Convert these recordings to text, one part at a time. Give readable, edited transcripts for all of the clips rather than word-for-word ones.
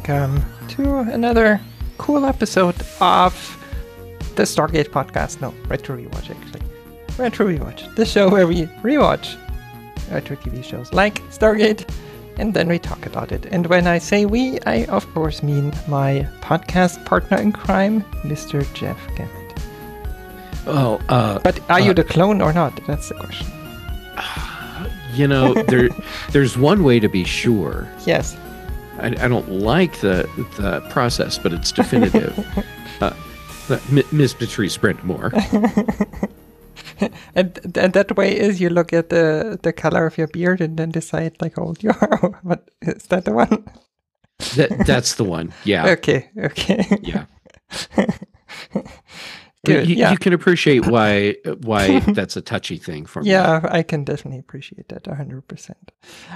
welcome to another cool episode of the Stargate podcast. No, Retro Rewatch, actually. Retro Rewatch, the show where we rewatch retro TV shows like Stargate, and then we talk about it. And when I say we, I of course mean my podcast partner in crime, Mr. Jeff Gamet. Oh, but are you the clone or not? That's the question. You know, there's one way to be sure. Yes. I don't like the process, but it's definitive. Miss Patrice Brentmore. and that way is you look at the color of your beard and then decide like how old you are. But is that the one? That's the one. Yeah. Okay. Yeah. Good, you can appreciate why that's a touchy thing for me. Yeah, I can definitely appreciate that 100%.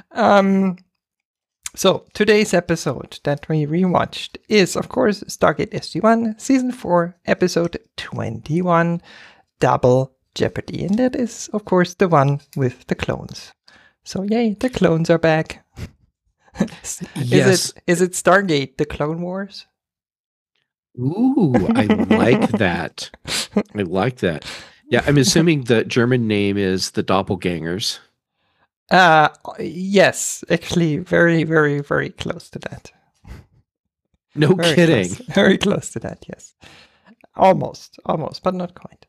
So today's episode that we rewatched is, of course, Stargate SG-1, Season 4, Episode 21, Double Jeopardy. And that is, of course, the one with the clones. So yay, the clones are back. Yes. Is it Stargate, the Clone Wars? Ooh, I like that. I like that. Yeah, I'm assuming the German name is the Doppelgangers. Yes, actually very, very, very close to that. No very kidding. Close. Very close to that, yes. Almost, but not quite.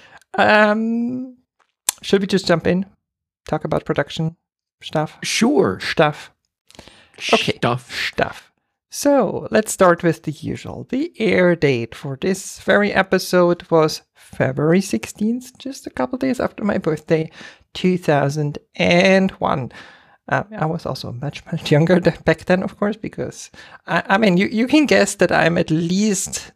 Should we just jump in? Talk about production stuff? Sure. Stuff. Okay. Stuff. So, let's start with the usual. The air date for this very episode was February 16th, just a couple days after my birthday, 2001. I was also much younger back then, of course, because, I mean, you can guess that I'm at least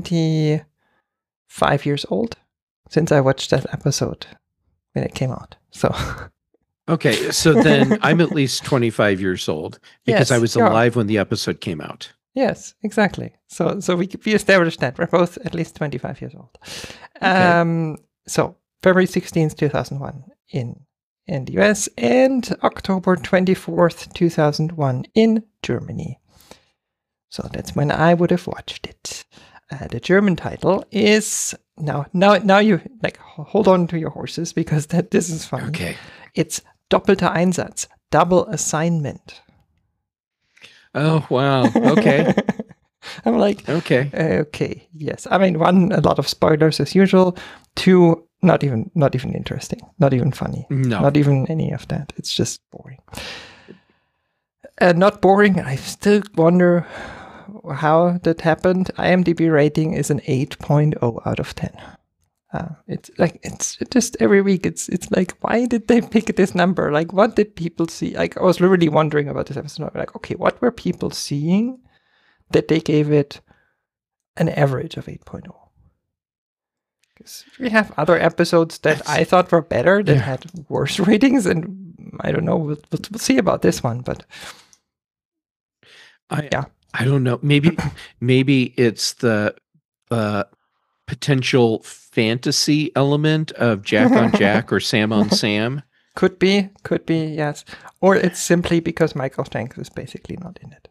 25 years old since I watched that episode when it came out. So... Okay, so then I'm at least 25 years old because yes, I was alive when the episode came out. Yes, exactly. So we established that we're both at least 25 years old. Okay. So February 16th, 2001 in the US and October 24th, 2001 in Germany. So that's when I would have watched it. The German title is now you like hold on to your horses because this is funny. Okay. It's Doppelter Einsatz, double assignment. Oh, wow. Okay. I'm like, okay, yes. I mean, one, a lot of spoilers as usual. Two, not even interesting, not even funny, not even any of that. It's just boring. Not boring. I still wonder how that happened. IMDb rating is an 8.0 out of 10. It's just every week. It's like, why did they pick this number? Like, what did people see? Like, I was really wondering about this episode. Like, okay, what were people seeing that they gave it an average of 8.0? Because we have other episodes that I thought were better that had worse ratings, and I don't know. We'll see about this one, but I don't know. Maybe it's the potential fantasy element of Jack on Jack or Sam on Sam. Could be, yes. Or it's simply because Michael Shanks is basically not in it.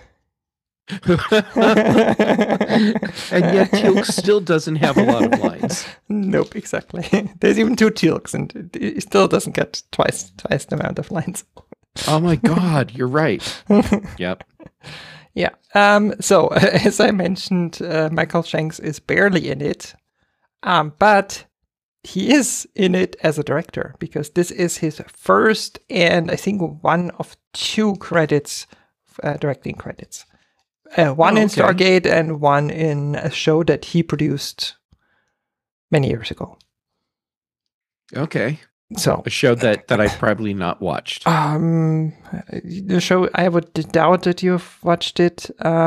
And yet Teal'c still doesn't have a lot of lines. Nope, exactly. There's even 2 Teal'cs and he still doesn't get twice the amount of lines. Oh my God, you're right. Yep. Yeah. So, as I mentioned, Michael Shanks is barely in it, but he is in it as a director because this is his first and I think one of 2 credits, directing credits. One in Stargate and one in a show that he produced many years ago. Okay. So a show that I've probably not watched. The show, I would doubt that you've watched it.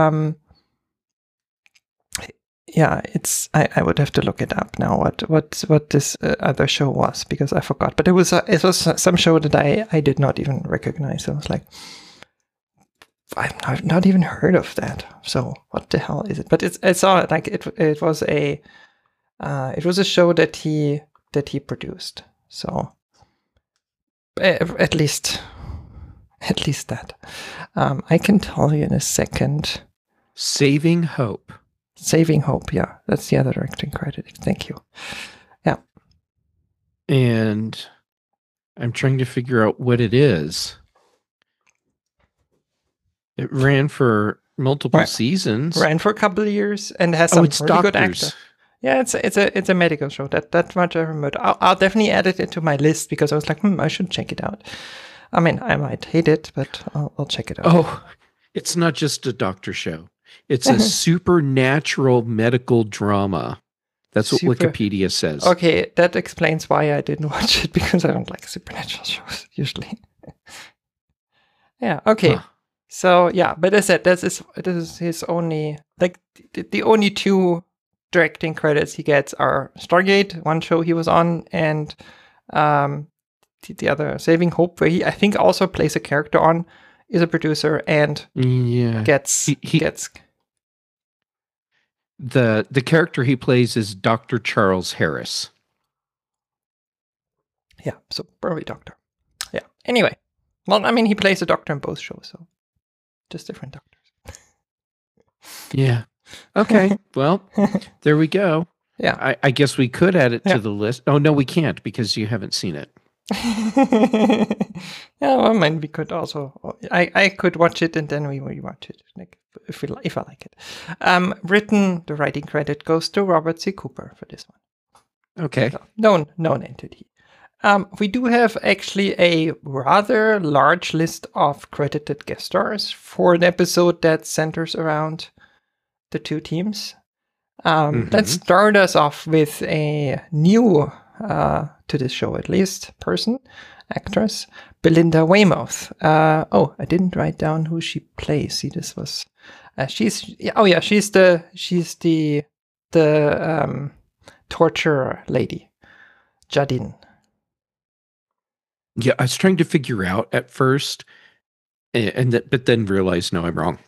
Yeah, it's. I would have to look it up now. What this other show was because I forgot. But it was some show that I did not even recognize. I was like, I've not even heard of that. So what the hell is it? But I saw it like it was a show that he produced. So at least that. I can tell you in a second Saving Hope. Saving Hope, yeah. That's the other directing credit. Thank you. Yeah. And I'm trying to figure out what it is. It ran for multiple seasons. Ran for a couple of years and has some it's really good doctors. actor. Yeah, it's a medical show. That much I remember. I'll definitely add it into my list because I was like, I should check it out. I mean, I might hate it, but I'll check it out. Oh, it's not just a doctor show. It's a supernatural medical drama. That's what Wikipedia says. Okay, that explains why I didn't watch it, because I don't like supernatural shows usually. Yeah, okay. Huh. So, yeah, but as I said, this is his only, like, the only two directing credits he gets are Stargate, one show he was on, and the other, Saving Hope, where he, I think, also plays a character on, is a producer, and gets... The character he plays is Dr. Charles Harris. Yeah, so probably doctor. Yeah. Anyway, well, I mean, he plays a doctor in both shows, so just different doctors. Yeah. Okay. Well, there we go. Yeah. I guess we could add it to the list. Oh, no, we can't because you haven't seen it. Yeah, well, I mean, we could also. I could watch it and then we rewatch it, like if I like it. The writing credit goes to Robert C. Cooper for this one. Okay. So, known entity. We do have actually a rather large list of credited guest stars for an episode that centers around the two teams. Let's start us off with a new, to this show at least, actress, Belinda Weymouth. I didn't write down who she plays. See, this was, she's the torture lady, Jadine. Yeah, I was trying to figure out at first, but then realized, no, I'm wrong.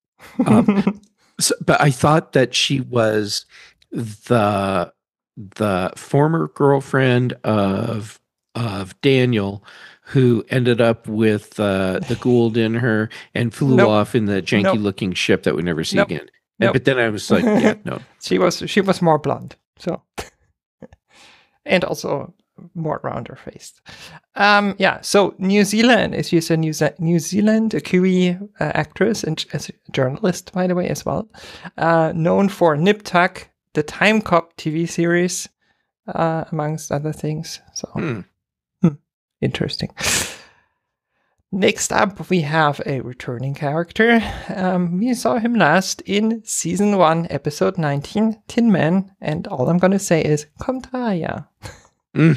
But I thought that she was the former girlfriend of Daniel, who ended up with the Gould in her and flew off in the janky-looking ship that we never see again. But then I was like, yeah, no. She was more blonde, so and also more rounder faced. So New Zealand is used a New Zealand, a Kiwi actress and as a journalist, by the way, as well. Known for Nip Tuck, the Time Cop TV series, amongst other things. So, interesting. Next up, we have a returning character. We saw him last in Season 1, Episode 19, Tin Man, and all I'm going to say is, Komtaya. And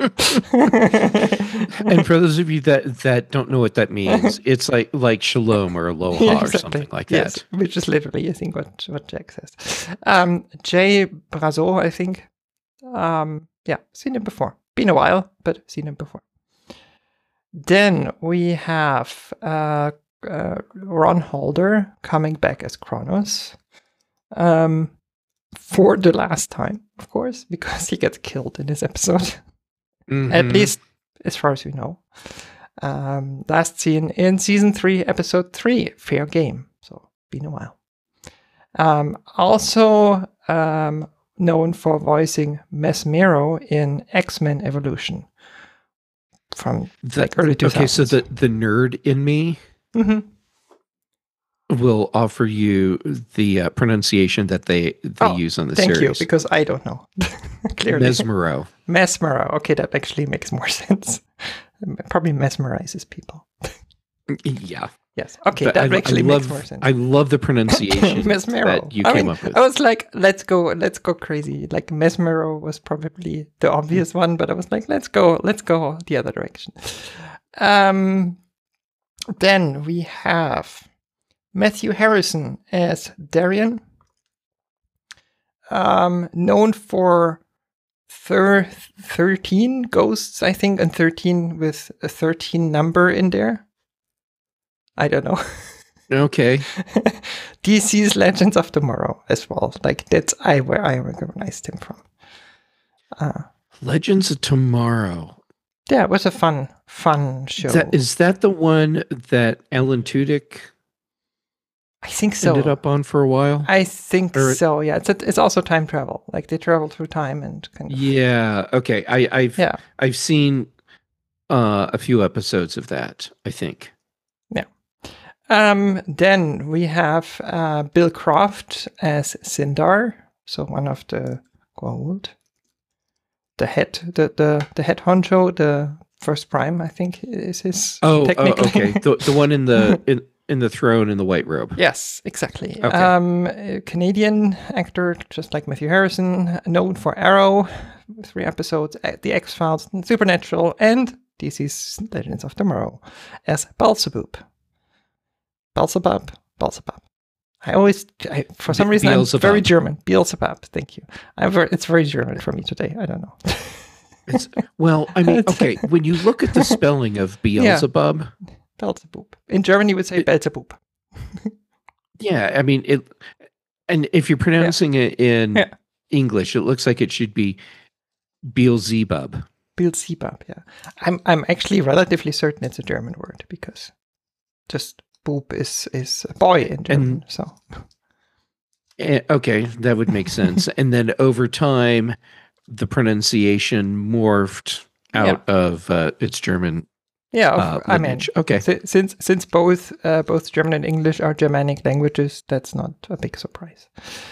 for those of you that don't know what that means, it's like shalom or aloha or something like that. Yes, which is literally, I think, what Jack says. Jay Brazo, I think. Seen him before. Been a while, but seen him before. Then we have Ron Halder coming back as Kronos. For the last time, of course, because he gets killed in this episode. At least as far as we know. Last seen in Season 3, Episode 3, Fair Game. So, been a while. Also known for voicing Mesmero in X-Men Evolution. From early 2000s. Okay, so the nerd in me will offer you the pronunciation that they use on the series. Thank you, because I don't know. Clearly. Mesmero. Okay, that actually makes more sense. Probably mesmerizes people. Yeah. Yes. Okay, but that actually makes more sense. I love the pronunciation that you came up with. I was like, let's go crazy. Like Mesmero was probably the obvious one, but I was like, let's go the other direction. Then we have Matthew Harrison as Darian, known for 13 ghosts, I think, and 13 with a 13 number in there. I don't know. Okay. DC's Legends of Tomorrow as well. Like that's where I recognized him from. Legends of Tomorrow. Yeah, it was a fun show. Is that the one that Alan Tudyk I think so. ended up on for a while? I think Or- so. Yeah, it's also time travel. Like they travel through time and kind of. Yeah. Okay. Yeah. I've seen a few episodes of that, I think. Then we have Bill Croft as Sindar, so one of the Goa'uld. The head, the head honcho, the first prime, I think is his. Technically. Okay. The one in the in the throne in the white robe. Yes, exactly. Okay. A Canadian actor, just like Matthew Harrison, known for Arrow, 3 episodes, The X-Files, Supernatural, and DC's Legends of Tomorrow, as Beelzebub. Beelzebub. For some reason, Beelzebub. I'm very German. Beelzebub. Thank you. It's very German for me today. I don't know. Well, I mean, okay, when you look at the spelling of Beelzebub, Beelzebub. In German, you would say Beelzebub. yeah, I mean it. And if you're pronouncing it in Yeah. English, it looks like it should be Beelzebub. Beelzebub. Yeah, I'm actually relatively certain it's a German word because just Bub is a boy in German. So Okay, that would make sense. And then over time, the pronunciation morphed out of its German. yeah, I mean, lineage. Okay. Since both German and English are Germanic languages, that's not a big surprise.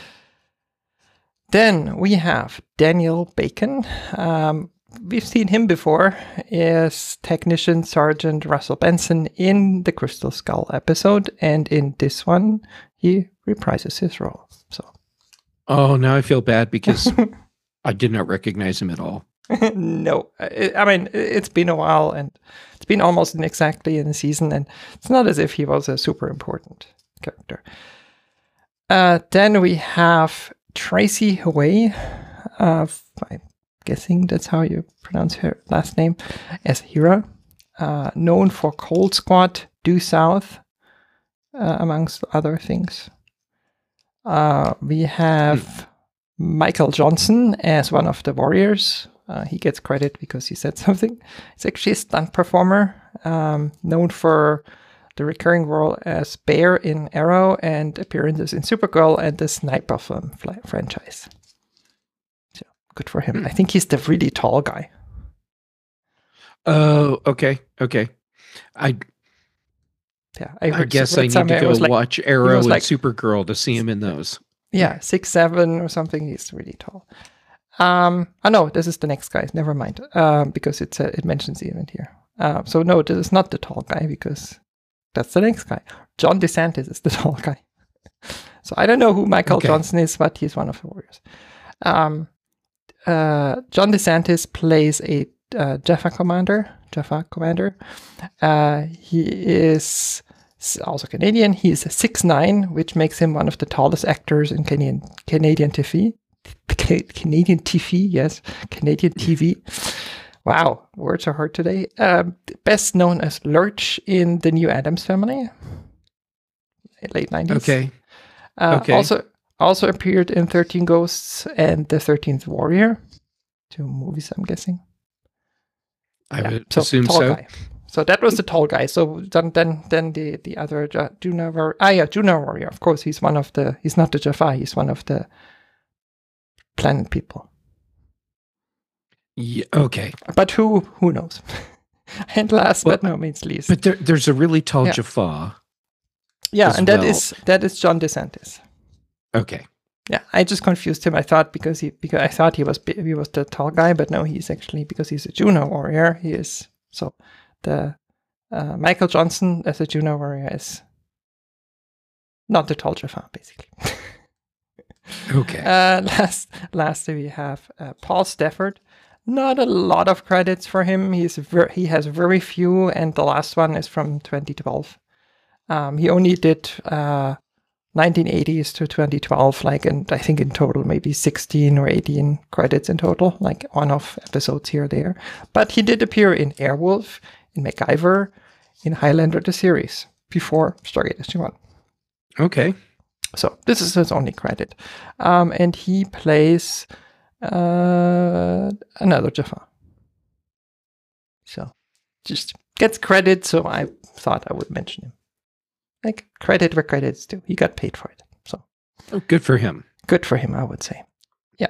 Then we have Daniel Bacon. We've seen him before as Technician Sergeant Russell Benson in the Crystal Skull episode, and in this one, he reprises his role. So, Oh, now I feel bad because I did not recognize him at all. no, I mean, it's been a while, and it's been almost exactly in a season, and it's not as if he was a super important character. Then we have Tracy Hawaii. I'm guessing that's how you pronounce her last name, as Hera, known for Cold Squad, Due South, amongst other things. We have Michael Johnson as one of the warriors. He gets credit because he said something. He's actually a stunt performer, known for the recurring role as Bear in Arrow and appearances in Supergirl and the Sniper film franchise. So good for him. I think he's the really tall guy. Oh, okay. I guess I need to go watch Arrow and Supergirl to see him in those. Yeah, 6'7" or something. He's really tall. Oh no, this is the next guy. Never mind. Because it mentions the event here. So no, this is not the tall guy because that's the next guy. John DeSantis is the tall guy. So I don't know who Michael Johnson is, but he's one of the warriors. John DeSantis plays a Jaffa commander. He is also Canadian. He is 6'9", which makes him one of the tallest actors in Canadian TV. Canadian TV, yes, Canadian TV. Wow, words are hard today. Best known as Lurch in the New Addams Family, late 90s. Okay. Also appeared in 13 Ghosts and The 13th Warrior. 2 movies, I'm guessing. I would assume tall so. Guy. So that was the tall guy. So then the other Juna Warrior. Of course, he's not the Jaffa. He's one of the planet people. Yeah, okay. But who knows? And last but no means least. But there's a really tall Jaffa. Yeah, and that is John DeSantis. Okay. Yeah, I just confused him. I thought because I thought he was the tall guy, but no, he's actually, because he's a Juno warrior. He is the Michael Johnson as a Juno warrior is not the tall Jaffa, basically. Okay. Lastly, we have Paul Stafford. Not a lot of credits for him. He has very few, and the last one is from 2012. He only did 1980s to 2012, and I think in total maybe 16 or 18 credits in total, like one-off episodes here or there. But he did appear in Airwolf, in MacGyver, in Highlander the series before Stargate SG-1. Okay. So this is his only credit. And he plays another Jaffa. So just gets credit, so I thought I would mention him. like credit where credit is due. He got paid for it. So good for him. Good for him, I would say. Yeah.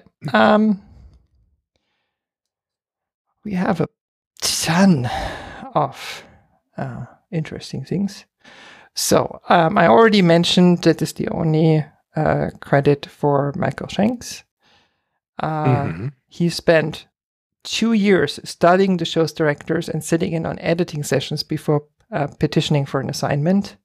We have a ton of interesting things. So I already mentioned that is the only credit for Michael Shanks. He spent 2 years studying the show's directors and sitting in on editing sessions before petitioning for an assignment.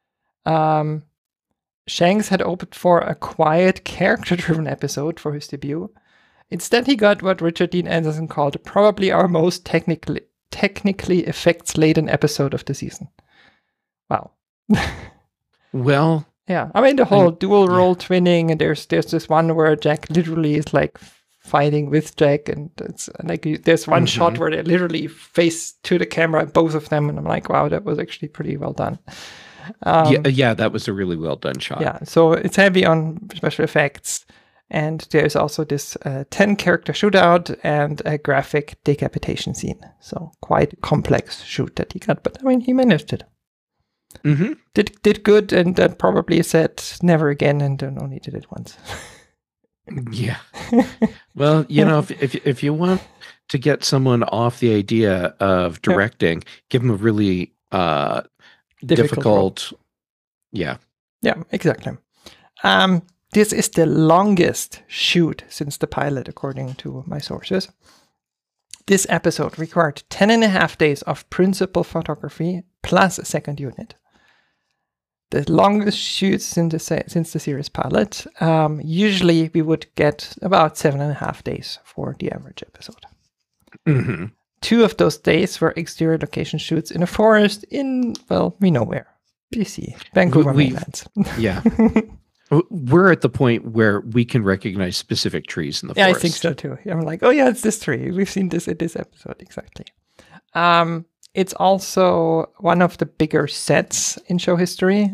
Shanks had hoped for a quiet, character-driven episode for his debut. Instead, he got what Richard Dean Anderson called probably our most technically effects-laden episode of the season. Wow. Well, yeah. I mean, the whole dual role twinning, and there's this one where Jack literally is like fighting with Jack, and it's like there's one shot where they literally face to the camera, both of them, and I'm like, wow, that was actually pretty well done. Yeah, that was a really well done shot. Yeah, so it's heavy on special effects. And there's also this 10-character shootout and a graphic decapitation scene. So quite a complex shoot that he got. But I mean, he managed it. Did good, and then probably said never again, and then only did it once. Yeah. Well, if you want to get someone off the idea of directing, give them a really difficult. Yeah. Yeah, exactly. This is the longest shoot since the pilot, according to my sources. This episode required 10.5 days of principal photography plus a second unit. The longest shoot since the series pilot. Usually we would get about 7.5 days for the average episode. 2 of those days were exterior location shoots in a forest in, well, we know where. BC, Vancouver mainland. Yeah. We're at the point where we can recognize specific trees in the forest. Yeah, I think so too. I'm like, oh yeah, it's this tree. We've seen this in this episode, exactly. It's also one of the bigger sets in show history.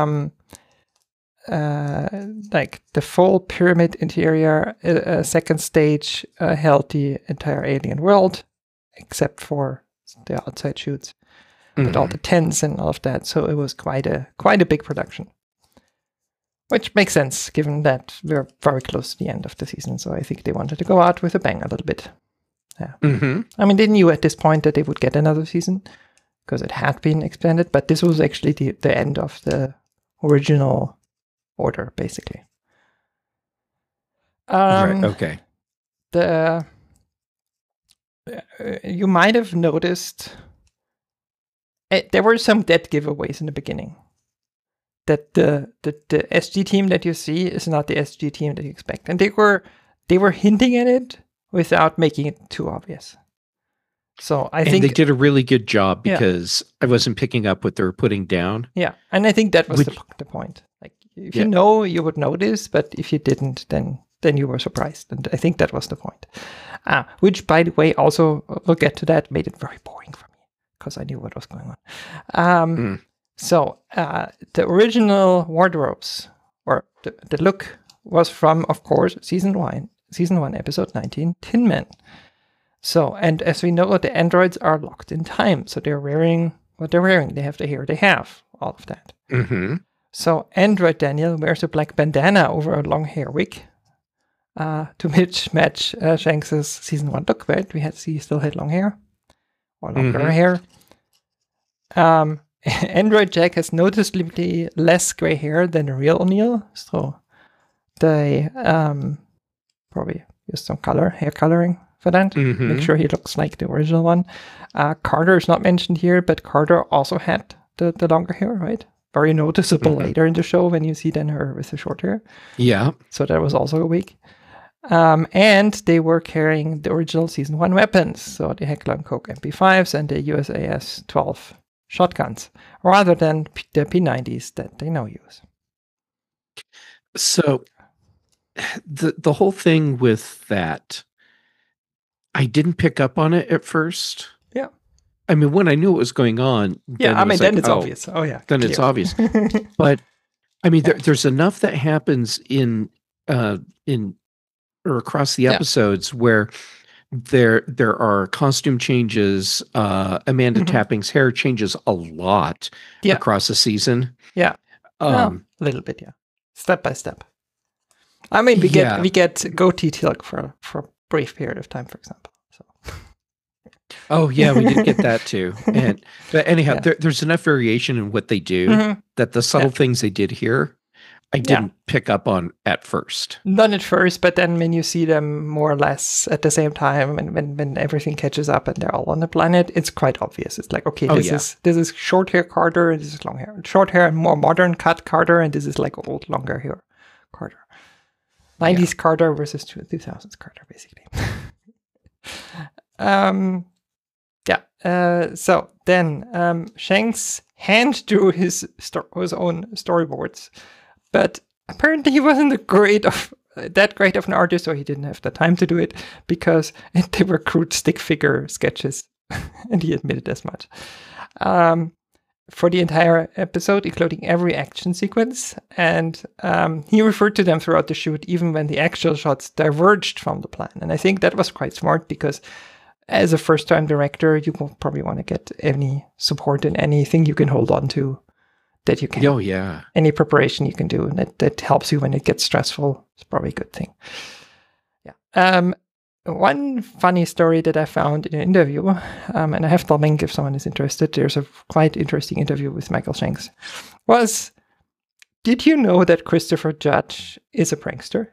Like the full pyramid interior, second stage held the entire alien world, except for the outside shoots, with all the tents and all of that. So it was quite a big production. Which makes sense, given that we're very close to the end of the season. So I think they wanted to go out with a bang a little bit. Yeah. I mean, they knew at this point that they would get another season because it had been expanded, but this was actually the end of the original order, basically. Right. Okay. You might have noticed there were some dead giveaways in the beginning. That the SG team that you see is not the SG team that you expect. And they were hinting at it without making it too obvious. So I think they did a really good job because I wasn't picking up what they were putting down. Yeah, and I think that was the point. Like if you know, you would notice, but if you didn't, then you were surprised. And I think that was the point. Which, by the way, also we'll get to that, made it very boring for me because I knew what was going on. So the original wardrobes, or the look, was from, of course, season 1, episode 19, Tin Men. So, and as we know, the androids are locked in time, so they're wearing what they're wearing. They have the hair they have, all of that. So android Daniel wears a black bandana over a long hair wig to match Shanks's season 1 look. Right? He still had long hair, or longer hair. Android Jack has noticeably less gray hair than the real O'Neill, so they probably use some hair coloring for that. Make sure he looks like the original one. Carter is not mentioned here, but Carter also had the longer hair, right? Very noticeable later in the show when you see then her with the short hair. Yeah. So that was also a wig. And they were carrying the original season 1 weapons, so the Heckler & Koch MP5s and the USAS 12 shotguns, rather than the P90s that they now use. So the whole thing with that, I didn't pick up on it at first. Yeah. I mean, when I knew what was going on, then it's obvious. Oh yeah. Then it's obvious. But I mean, there's enough that happens in or across the episodes where there are costume changes. Amanda Mhm. Tapping's hair changes a lot Yeah. across the season. Yeah. A little bit, yeah. Step by step. I mean, we Yeah. get goatee Teal'c for a brief period of time, for example. So Oh yeah, we did get that too. But anyhow, Yeah. there's enough variation in what they do Mhm. that the subtle Yeah. things they did here, I didn't pick up on at first. Not at first, but then when you see them more or less at the same time, and when everything catches up and they're all on the planet, it's quite obvious. It's like, okay, Oh, this is short hair Carter, and this is long hair. Short hair and more modern cut Carter, and this is like old longer hair Carter. 90s Carter versus 2000s Carter, basically. So then Shanks hand drew his own storyboards, but apparently he wasn't that great of an artist, or he didn't have the time to do it because they were crude stick figure sketches, and he admitted as much. For the entire episode, including every action sequence, and he referred to them throughout the shoot, even when the actual shots diverged from the plan. And I think that was quite smart because as a first-time director, you will probably want to get any support in anything you can hold on to that you can. Oh, yeah. Any preparation you can do, and that helps you when it gets stressful. It's probably a good thing. Yeah. One funny story that I found in an interview, and I have the link if someone is interested. There's a quite interesting interview with Michael Shanks. Was, did you know that Christopher Judge is a prankster?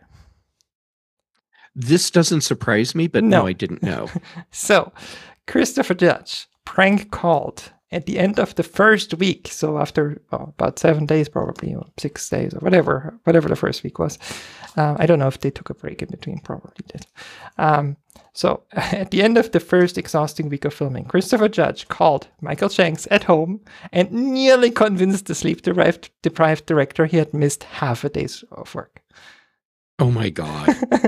This doesn't surprise me, but no I didn't know. So, Christopher Judge prank called at the end of the first week. So after about 7 days, probably, or 6 days, or whatever the first week was. I don't know if they took a break in between, probably did. So at the end of the first exhausting week of filming, Christopher Judge called Michael Shanks at home and nearly convinced the sleep-deprived director he had missed half a day's of work. Oh my God.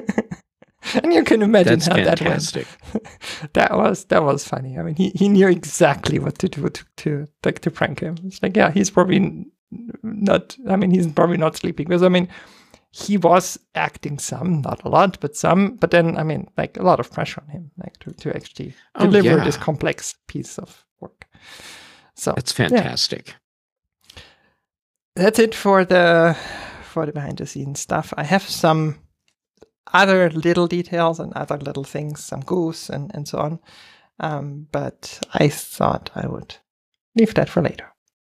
And you can imagine That's how fantastic. that went. That was funny. I mean, he knew exactly what to do to prank him. It's like, yeah, he's probably not. I mean, he's probably not sleeping because, I mean, he was acting some, not a lot, but some. But then, I mean, like a lot of pressure on him, like to actually deliver this complex piece of work. So that's fantastic. Yeah. That's it for the behind the scenes stuff. I have some other little details and other little things, some goose and so on. But I thought I would leave that for later.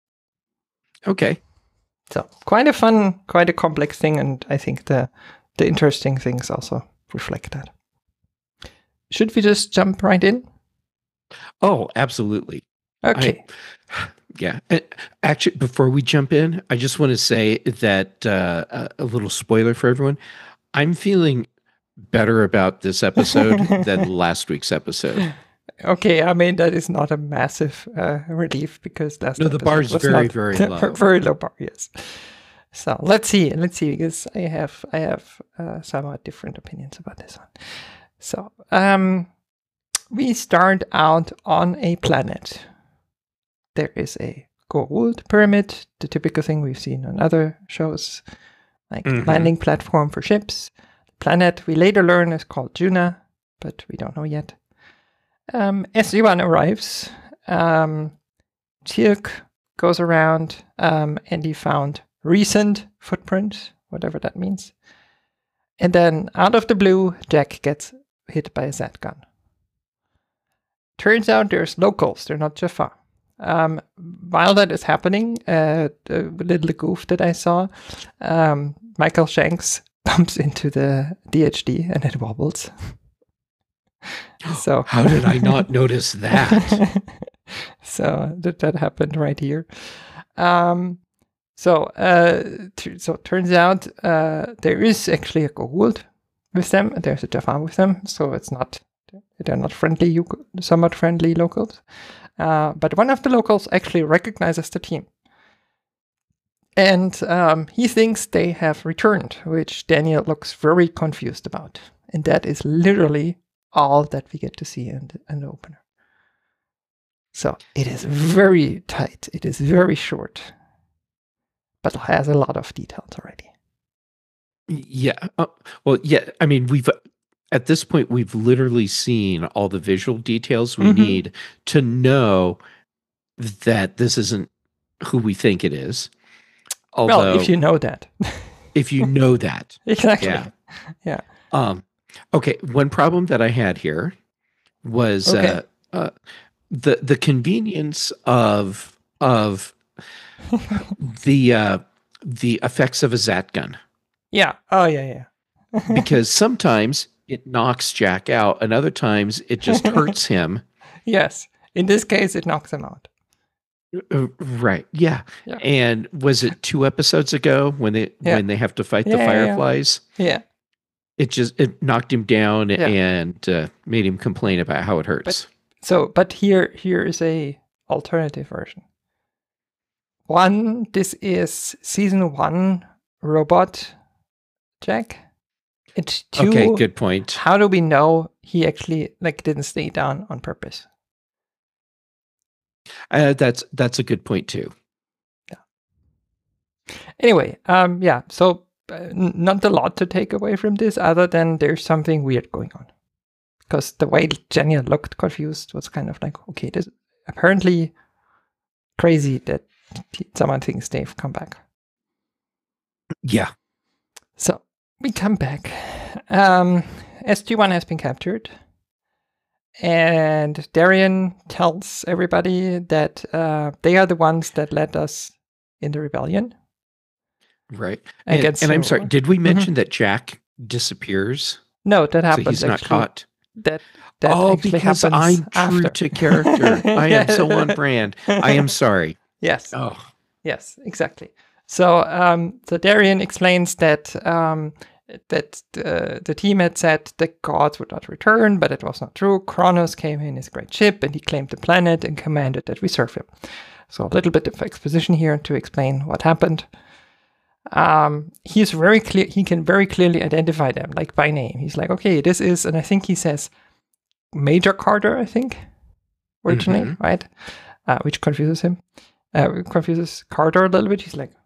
Okay. So quite a complex thing, and I think the interesting things also reflect that. Should we just jump right in? Oh, absolutely. Okay. Yeah. Actually, before we jump in, I just want to say that a little spoiler for everyone. I'm feeling better about this episode than last week's episode. Okay, I mean, that is not a massive relief because the bar is very, very low. Very low bar, yes. So let's see, because I have somewhat different opinions about this one. So we start out on a planet. There is a Goa'uld pyramid, the typical thing we've seen on other shows, like landing platform for ships. The planet we later learn is called Juna, but we don't know yet. SG-1 arrives. Teal'c goes around, and he found recent footprints, whatever that means. And then, out of the blue, Jack gets hit by a Zed gun. Turns out there's locals, they're not Jaffa. While that is happening, the little goof that I saw, Michael Shanks bumps into the DHD and it wobbles. So how did I not notice that? So that happened right here. So it turns out there is actually a Goa'uld with them. There's a Jaffa with them, so they're not friendly, somewhat friendly locals. But one of the locals actually recognizes the team. And he thinks they have returned, which Daniel looks very confused about. And that is literally all that we get to see in the opener. So it is very tight. It is very short. But it has a lot of details already. Yeah. Well, yeah. I mean, at this point, we've literally seen all the visual details we need to know that this isn't who we think it is. Although, well, if you know that. if you know that. Exactly. Yeah. Yeah. Okay. One problem that I had here was the convenience of the effects of a Zat gun. Yeah. Oh, yeah. Because sometimes it knocks Jack out, and other times it just hurts him. Yes. In this case, it knocks him out. Right. Yeah. And was it 2 episodes ago when they have to fight the fireflies? Yeah. It knocked him down and made him complain about how it hurts. But here is a alternative version. This is season 1 robot Jack. It's 2. Okay, good point. How do we know he actually didn't stay down on purpose? That's a good point too. Yeah. Anyway, So not a lot to take away from this, other than there's something weird going on. Because the way Daniel looked confused was kind of like, okay, this is apparently crazy that someone thinks they've come back. Yeah. So we come back. SG-1 has been captured. And Darien tells everybody that they are the ones that led us in the rebellion. Right. And I'm sorry, did we mention that Jack disappears? No, that happens. So he's not caught. That because I'm true to character. I am so on brand. I am sorry. Yes. Oh. Yes, exactly. So Darien explains that the team had said the gods would not return, but it was not true. Kronos came in his great ship and he claimed the planet and commanded that we serve him. So a little bit of exposition here to explain what happened. He's very clear. He can very clearly identify them, by name. He's like, okay, this is, and I think he says Major Carter, I think, originally, right? Which confuses him. Confuses Carter a little bit. He's like,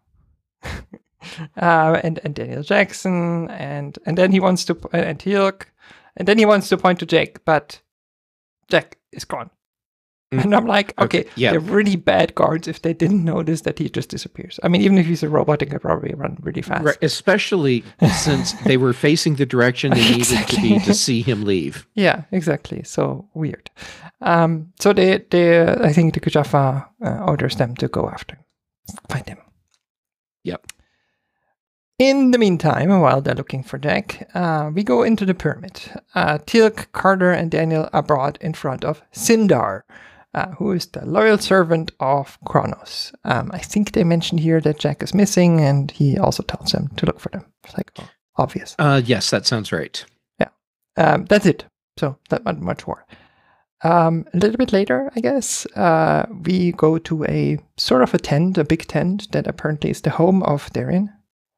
and Daniel Jackson, and then he wants to, and Teal'c, and then he wants to point to Jake, but Jack is gone. And I'm like, okay, they're really bad guards if they didn't notice that he just disappears. I mean, even if he's a robot, he could probably run really fast. Right, especially since they were facing the direction they needed to be to see him leave. Yeah, exactly. So weird. So they I think the Kujafa orders them to go after him, find him. Yep. In the meantime, while they're looking for Jack, we go into the pyramid. Teal'c, Carter, and Daniel are brought in front of Sindar, who is the loyal servant of Kronos. I think they mentioned here that Jack is missing, and he also tells them to look for them. It's obvious. Yes, that sounds right. Yeah. That's it. So not much more. A little bit later, I guess, we go to a sort of a tent, a big tent that apparently is the home of Darien.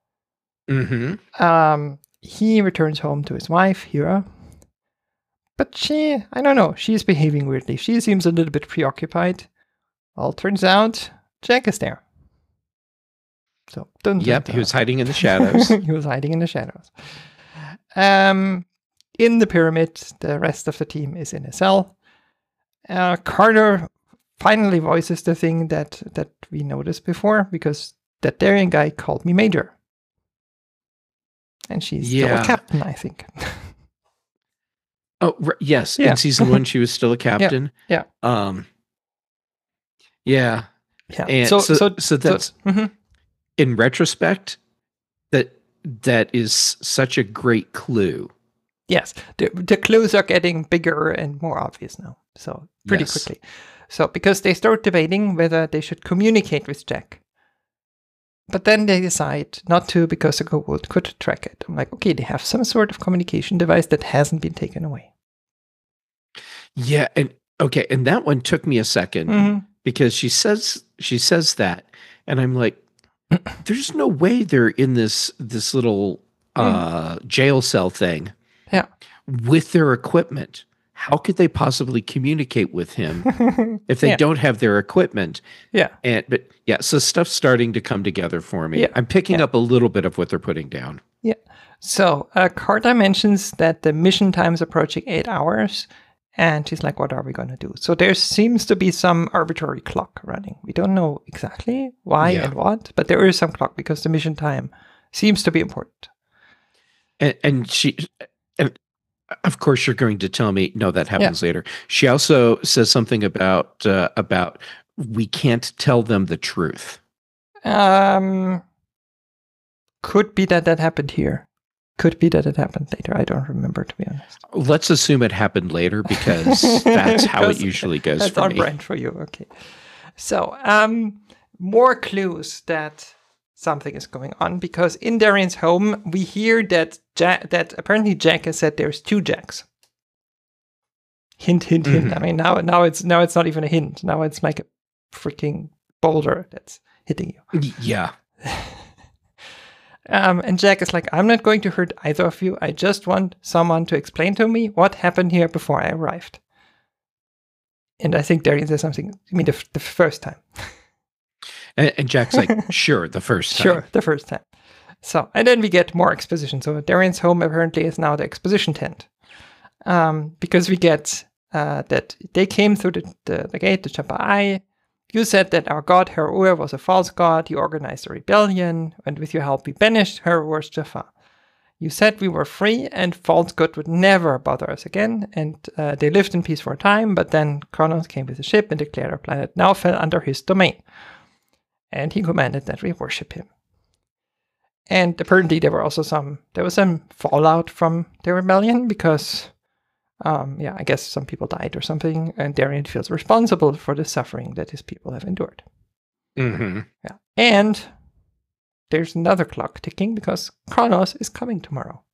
He returns home to his wife, Hera. But I don't know, she's behaving weirdly. She seems a little bit preoccupied. Well, turns out Jack is there. So, he was hiding in the shadows. He was hiding in the shadows. In the pyramid, the rest of the team is in a cell. Carter finally voices the thing that we noticed before, because that Darien guy called me Major. And she's still a captain, I think. Oh, yes. Yeah. In season 1, she was still a captain. Yeah. Yeah. And so that's in retrospect, that is such a great clue. Yes, the clues are getting bigger and more obvious now. So pretty quickly. So because they start debating whether they should communicate with Jack. But then they decide not to, because the Goa'uld could track it. I'm like, okay, they have some sort of communication device that hasn't been taken away. Yeah, and that one took me a second because she says that, and I'm like, there's no way they're in this little jail cell thing. Yeah, with their equipment. How could they possibly communicate with him if they don't have their equipment? Yeah. So stuff's starting to come together for me. Yeah. I'm picking up a little bit of what they're putting down. Yeah. So Carter mentions that the mission time is approaching 8 hours, and she's like, what are we going to do? So there seems to be some arbitrary clock running. We don't know exactly why and what, but there is some clock because the mission time seems to be important. And of course you're going to tell me, no, that happens later. She also says something about we can't tell them the truth. Could be that happened here. Could be that it happened later. I don't remember, to be honest. Let's assume it happened later because that's how it usually goes that's for on me. brand for you. Okay. So, more clues that something is going on, because in Darian's home, we hear that that apparently Jack has said there's 2 Jacks. Hint, hint, hint. I mean, now it's not even a hint. Now it's like a freaking boulder that's hitting you. Yeah. And Jack is like, I'm not going to hurt either of you. I just want someone to explain to me what happened here before I arrived. And I think Darian says something, I mean, the first time. And Jack's like, sure, the first time. Sure, the first time. So, and then we get more exposition. So Darian's home apparently is now the exposition tent. Because we get that they came through the gate to Jabba Eye. You said that our god Heru'ur was a false god. You organized a rebellion, and with your help we banished Heru'ur's Jaffa. You said we were free, and false god would never bother us again, and they lived in peace for a time, but then Kronos came with a ship and declared our planet now fell under his domain. And he commanded that we worship him. And apparently there was some fallout from the rebellion, because I guess some people died or something, and Darian feels responsible for the suffering that his people have endured. Mm-hmm. Yeah. And there's another clock ticking because Kronos is coming tomorrow.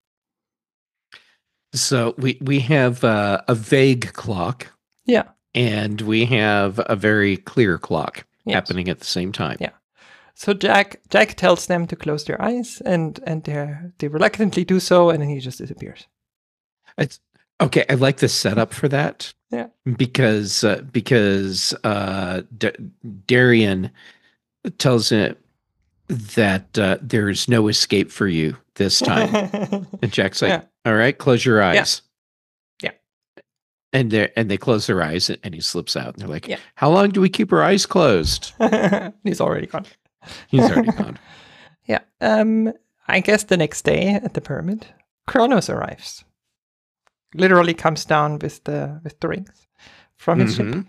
So we have a vague clock. Yeah. And we have a very clear clock happening at the same time. Yeah. So Jack tells them to close their eyes, and they reluctantly do so, and then he just disappears. It's okay. I like the setup for that. Yeah. Because Darian tells him that there's no escape for you this time, and Jack's like, "All right, close your eyes." Yeah. And they close their eyes, and he slips out. And they're like, "How long do we keep our eyes closed?" He's already gone. He's already gone. Yeah. I guess the next day at the pyramid, Kronos arrives. Literally comes down with the rings from his ship.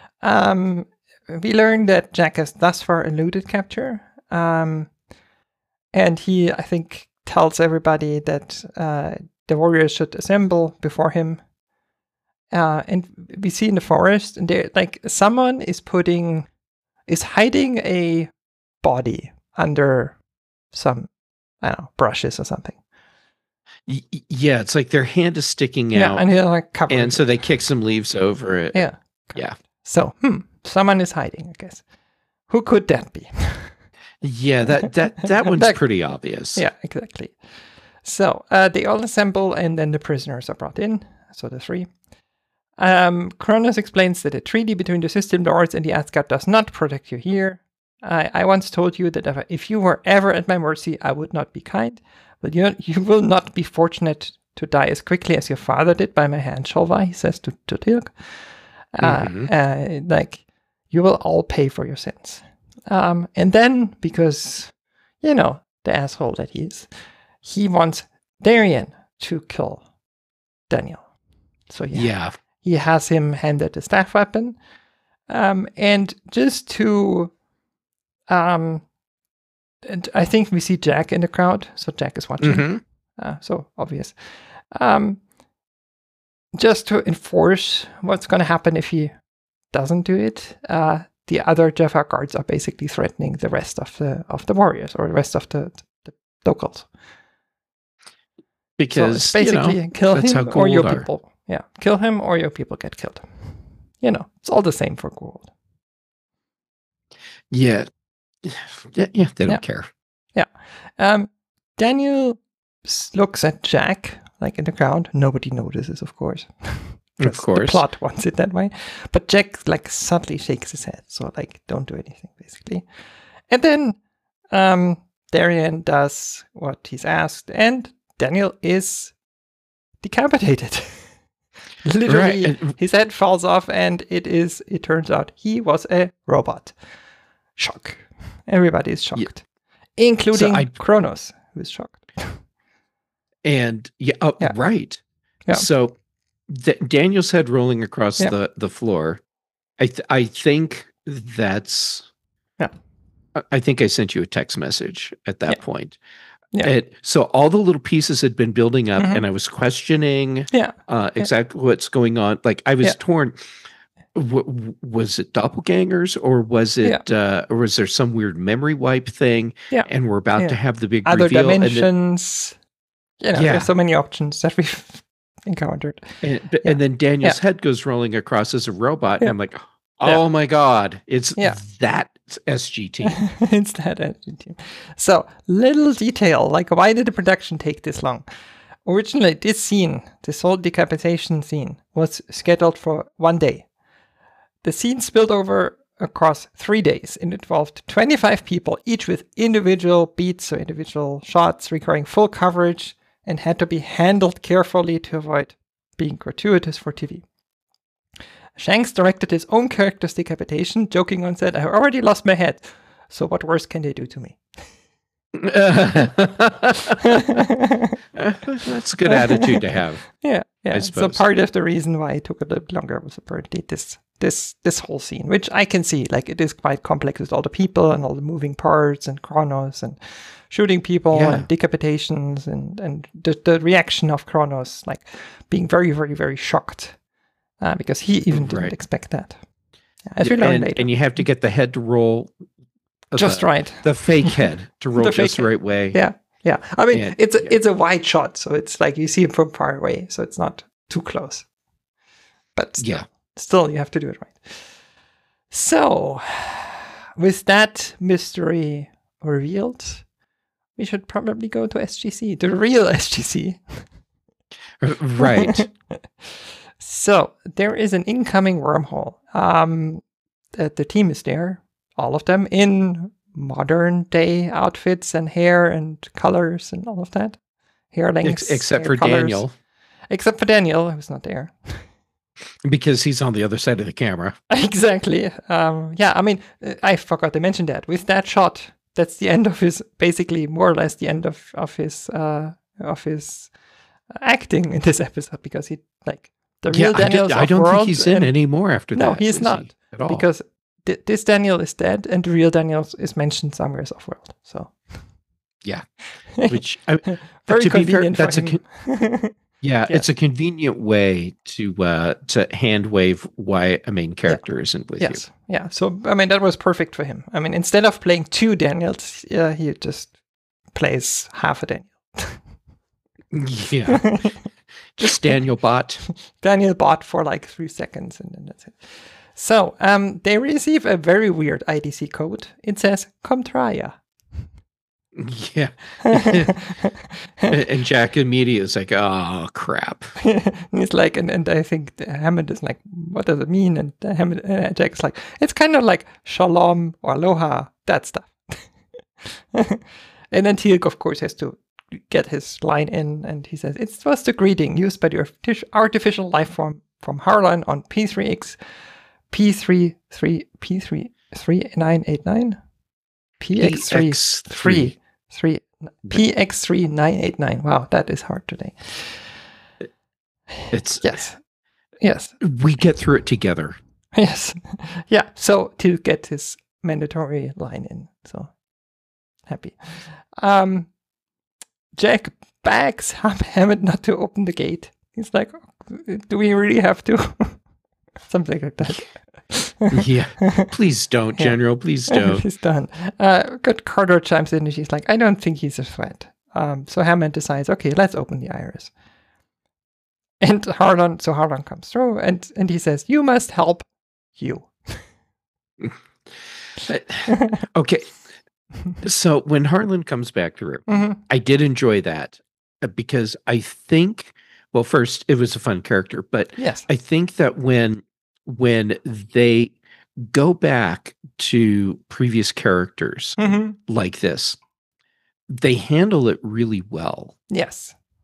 We learn that Jack has thus far eluded capture. And he, I think, tells everybody that the warriors should assemble before him. And we see in the forest, and there, like, someone is hiding a body under some, I don't know, brushes or something. Yeah, it's like their hand is sticking out. And they're like covering and so they kick some leaves over it. Yeah. Yeah. So, someone is hiding, I guess. Who could that be? Yeah, that one's pretty obvious. Yeah, exactly. So, they all assemble, and then the prisoners are brought in. So the 3. Kronos explains that the treaty between the System Lords and the Asgard does not protect you here. I once told you that if you were ever at my mercy, I would not be kind. But you will not be fortunate to die as quickly as your father did by my hand, Sholva, he says to Teal'c. Like, you will all pay for your sins. And then, because, the asshole that he is, he wants Darian to kill Daniel. So he has him handed the staff weapon. And just to... and I think we see Jack in the crowd, so Jack is watching. So obvious. Just to enforce what's going to happen if he doesn't do it, the other Jaffa guards are basically threatening the rest of the warriors, or the rest of the locals. Because so it's basically kill him or your people. Yeah, kill him or your people get killed. It's all the same for Goa'uld. Yeah. Yeah, they don't care. Yeah. Daniel looks at Jack, like in the crowd. Nobody notices, of course. Of course. The plot wants it that way. But Jack, like, subtly shakes his head. So, like, don't do anything, basically. And then Darian does what he's asked. And Daniel is decapitated. Literally, Right. his head falls off, and it turns out he was a robot. Shock. Everybody is shocked, including Kronos, who is shocked. And right. Yeah. So Daniel's head rolling across the floor. I think that's. Yeah. I think I sent you a text message at that point. Yeah. So all the little pieces had been building up, and I was questioning exactly what's going on. Like I was torn. Was it doppelgangers, or was it, or was there some weird memory wipe thing? Yeah. And we're about to have the big other reveal. dimensions. There's so many options that we've encountered. And then Daniel's head goes rolling across as a robot, and I'm like, oh my God, it's that SG team. It's that SG team. So, little detail, like why did the production take this long? Originally, this whole decapitation scene, was scheduled for 1 day. The scene spilled over across 3 days and involved 25 people, each with individual beats, so individual shots requiring full coverage, and had to be handled carefully to avoid being gratuitous for TV. Shanks directed his own character's decapitation, joking on set, "I already lost my head, so what worse can they do to me?" That's a good attitude to have. Yeah. I So suppose. part of the reason why it took a little longer was apparently this whole scene, which I can see, like it is quite complex with all the people and all the moving parts and Kronos and shooting people and decapitations and the reaction of Kronos, like being very, very, very shocked because he even didn't expect that. As we learn later. And you have to get the head to roll just right. The fake head to roll just the right way. Yeah. I mean, it's a wide shot, so it's like you see him from far away, so it's not too close. But still you have to do it right. So, with that mystery revealed, we should probably go to SGC, the real SGC. Right. So, there is an incoming wormhole. The team is there, all of them, in modern day outfits and hair and colors and all of that. Hair lengths. Except for colors. Daniel. Except for Daniel, who's not there. Because he's on the other side of the camera. Exactly. I mean, I forgot to mention that. With that shot, that's the end of his, basically more or less the end of his acting in this episode, because he, like, the real Daniel. I don't think he's in anymore after that. No, he's not. At all. Because this Daniel is dead, and the real Daniel is mentioned somewhere off-world. So, yeah, which very to convenient be fair, for him. It's a convenient way to hand wave why a main character isn't with you. Yeah. So I mean, that was perfect for him. I mean, instead of playing two Daniels, he just plays half a Daniel. Yeah, just Daniel Bot. Daniel Bot for like 3 seconds, and then that's it. So they receive a very weird IDC code. It says Comtraya. Yeah. And Jack immediately is like, oh, crap. He's like, and I think Hammond is like, what does it mean? And Jack's like, it's kind of like shalom or aloha, that stuff. And then Teal'c, of course, has to get his line in, and he says, it's just a greeting used by the artificial life form from Harlan on P3X, P3989? PX3989. Wow, that is hard today. It's yes. We get through it together. Yes. Yeah. So to get his mandatory line in. So happy. Jack begs Hammond not to open the gate. He's like, do we really have to? Something like that. Yeah. Please don't, General. Please don't. Please don't. Good. Carter chimes in and she's like, I don't think he's a threat. So Hammond decides, okay, let's open the iris. And Harlan comes through and he says, you must help you. Okay. So when Harlan comes back through, I did enjoy that because I think, well, first, it was a fun character, but yes. I think that when they go back to previous characters like this, they handle it really well. Yes.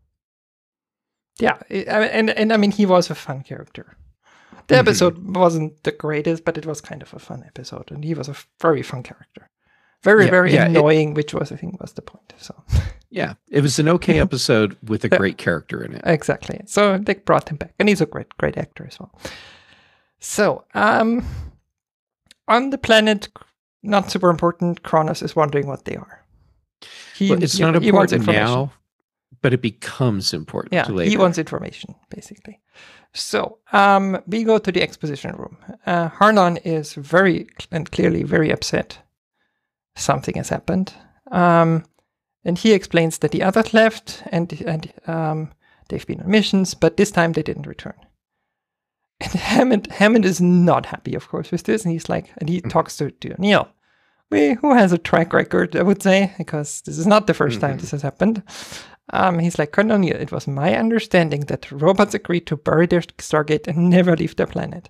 Yeah, and I mean, he was a fun character. The episode wasn't the greatest, but it was kind of a fun episode, and he was a very fun character. Very annoying, which was, I think, was the point. So yeah, it was an okay episode with a great character in it. Exactly. So they brought him back, and he's a great actor as well. So on the planet, not super important, Kronos is wondering what they are. It's not important now, but it becomes important later. He wants information, basically. So we go to the exposition room. Harlan is very and clearly very upset. Something has happened. And he explains that the others left and they've been on missions, but this time they didn't return. And Hammond is not happy, of course, with this. And he's like, and he talks to O'Neill, who has a track record, I would say, because this is not the first time this has happened. He's like, Colonel O'Neill, it was my understanding that robots agreed to bury their Stargate and never leave their planet.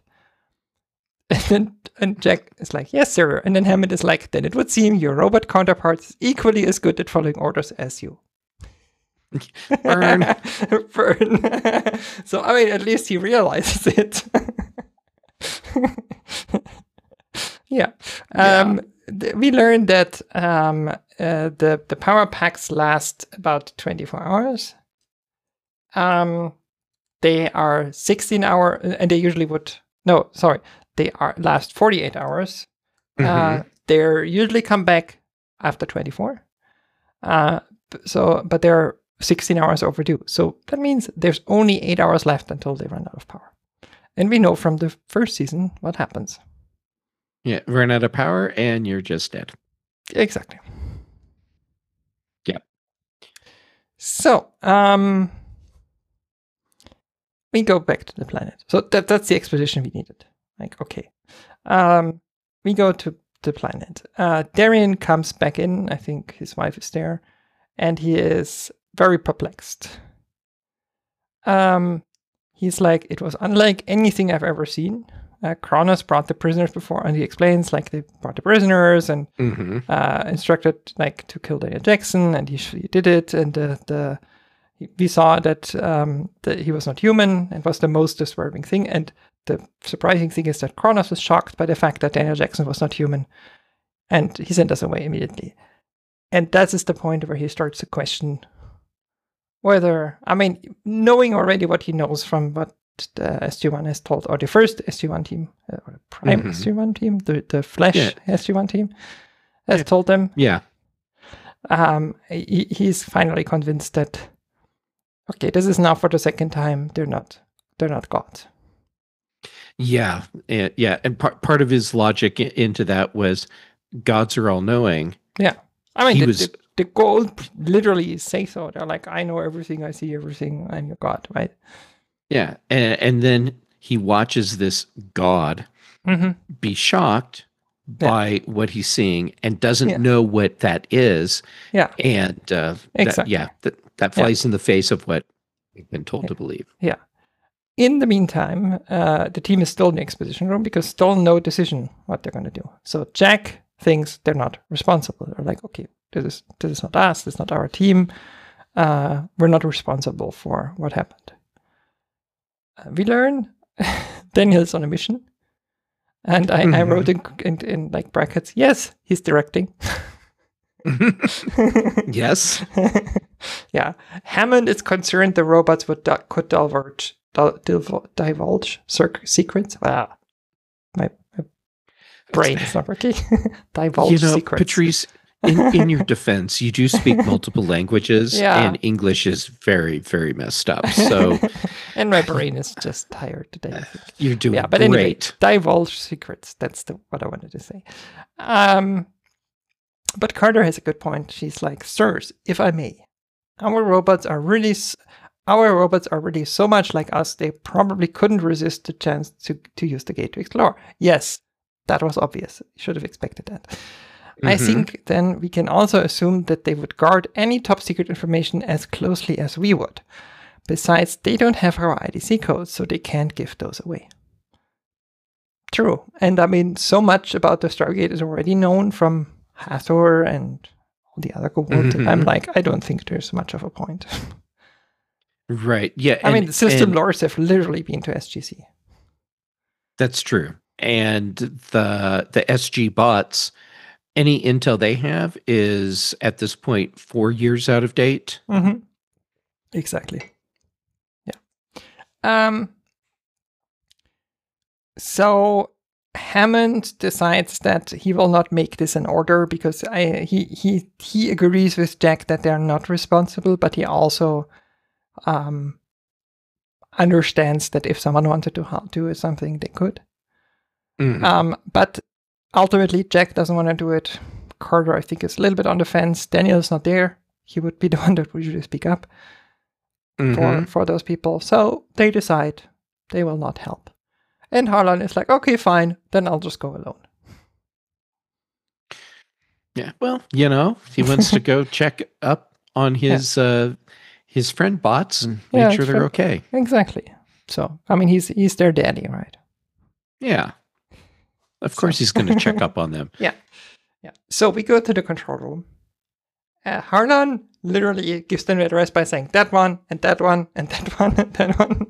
And Jack is like, yes, sir. And then Hammond is like, then it would seem your robot counterpart is equally as good at following orders as you. Burn. Burn. So, I mean, at least he realizes it. Yeah. We learned that the power packs last about 24 hours. They are 16 hour, and they usually would. No, sorry, they last 48 hours. They usually come back after 24. But they're 16 hours overdue. So that means there's only 8 hours left until they run out of power. And we know from the first season what happens. Yeah, run out of power and you're just dead. Exactly. Yeah. So, we go back to the planet. So that's the expedition we needed. Like, okay. We go to the planet. Darian comes back in. I think his wife is there. And he is very perplexed. He's like, it was unlike anything I've ever seen. Kronos brought the prisoners before, and he explains, like, they brought the prisoners and instructed, like, to kill Daniel Jackson, and he did it, and we saw that he was not human, and was the most disturbing thing, and the surprising thing is that Kronos was shocked by the fact that Daniel Jackson was not human, and he sent us away immediately. And that is the point where he starts to question whether, I mean, knowing already what he knows from what the SG-1 has told, or the first SG-1 team, or the Prime SG-1 team, the Flash SG-1 team has told them. Yeah. He's finally convinced that, okay, this is now for the second time. They're not God. Yeah. And part of his logic into that was gods are all knowing. Yeah. I mean, the gold literally say so. They're like, I know everything, I see everything, I'm your God, right? Yeah, and then he watches this god be shocked by what he's seeing and doesn't know what that is. Yeah, and exactly. That flies in the face of what we've been told to believe. Yeah. In the meantime, the team is still in the exposition room because still no decision what they're going to do. So Jack thinks they're not responsible. They're like, okay, this is not us. This is not our team. We're not responsible for what happened. We learn Daniel's on a mission, and I wrote in like brackets, yes, he's directing. Yes. Yeah. Hammond is concerned the robots could divulge secrets. Wow. My brain is not working. Divulge secrets. Patrice, in your defense, you do speak multiple languages, and English is very, very messed up. So, and my brain is just tired today, I think. You're doing great. But anyway, divulge secrets. That's what I wanted to say. But Carter has a good point. She's like, sirs, if I may, our robots are really so much like us, they probably couldn't resist the chance to use the gate to explore. Yes, that was obvious. You should have expected that. I think then we can also assume that they would guard any top secret information as closely as we would. Besides, they don't have our IDC codes, so they can't give those away. True. And I mean, so much about the Stargate is already known from Hathor and all the other Goa'uld. I'm like, I don't think there's much of a point. Right. Yeah. I mean, the system lords have literally been to SGC. That's true. And the SG bots, any intel they have is at this point 4 years out of date. Mm-hmm. Exactly. Yeah. So Hammond decides that he will not make this an order because he agrees with Jack that they're not responsible, but he also understands that if someone wanted to do something, they could. Mm-hmm. But ultimately, Jack doesn't want to do it. Carter, I think, is a little bit on the fence. Daniel's not there. He would be the one that would usually speak up for those people. So they decide they will not help. And Harlan is like, okay, fine, then I'll just go alone. Yeah, well, he wants to go check up on his friend bots and make sure they're okay. Exactly. So, I mean, he's their daddy, right? Yeah. Of course he's going to check up on them. Yeah. So we go to the control room. Harlan literally gives them the address by saying that one, and that one, and that one, and that one.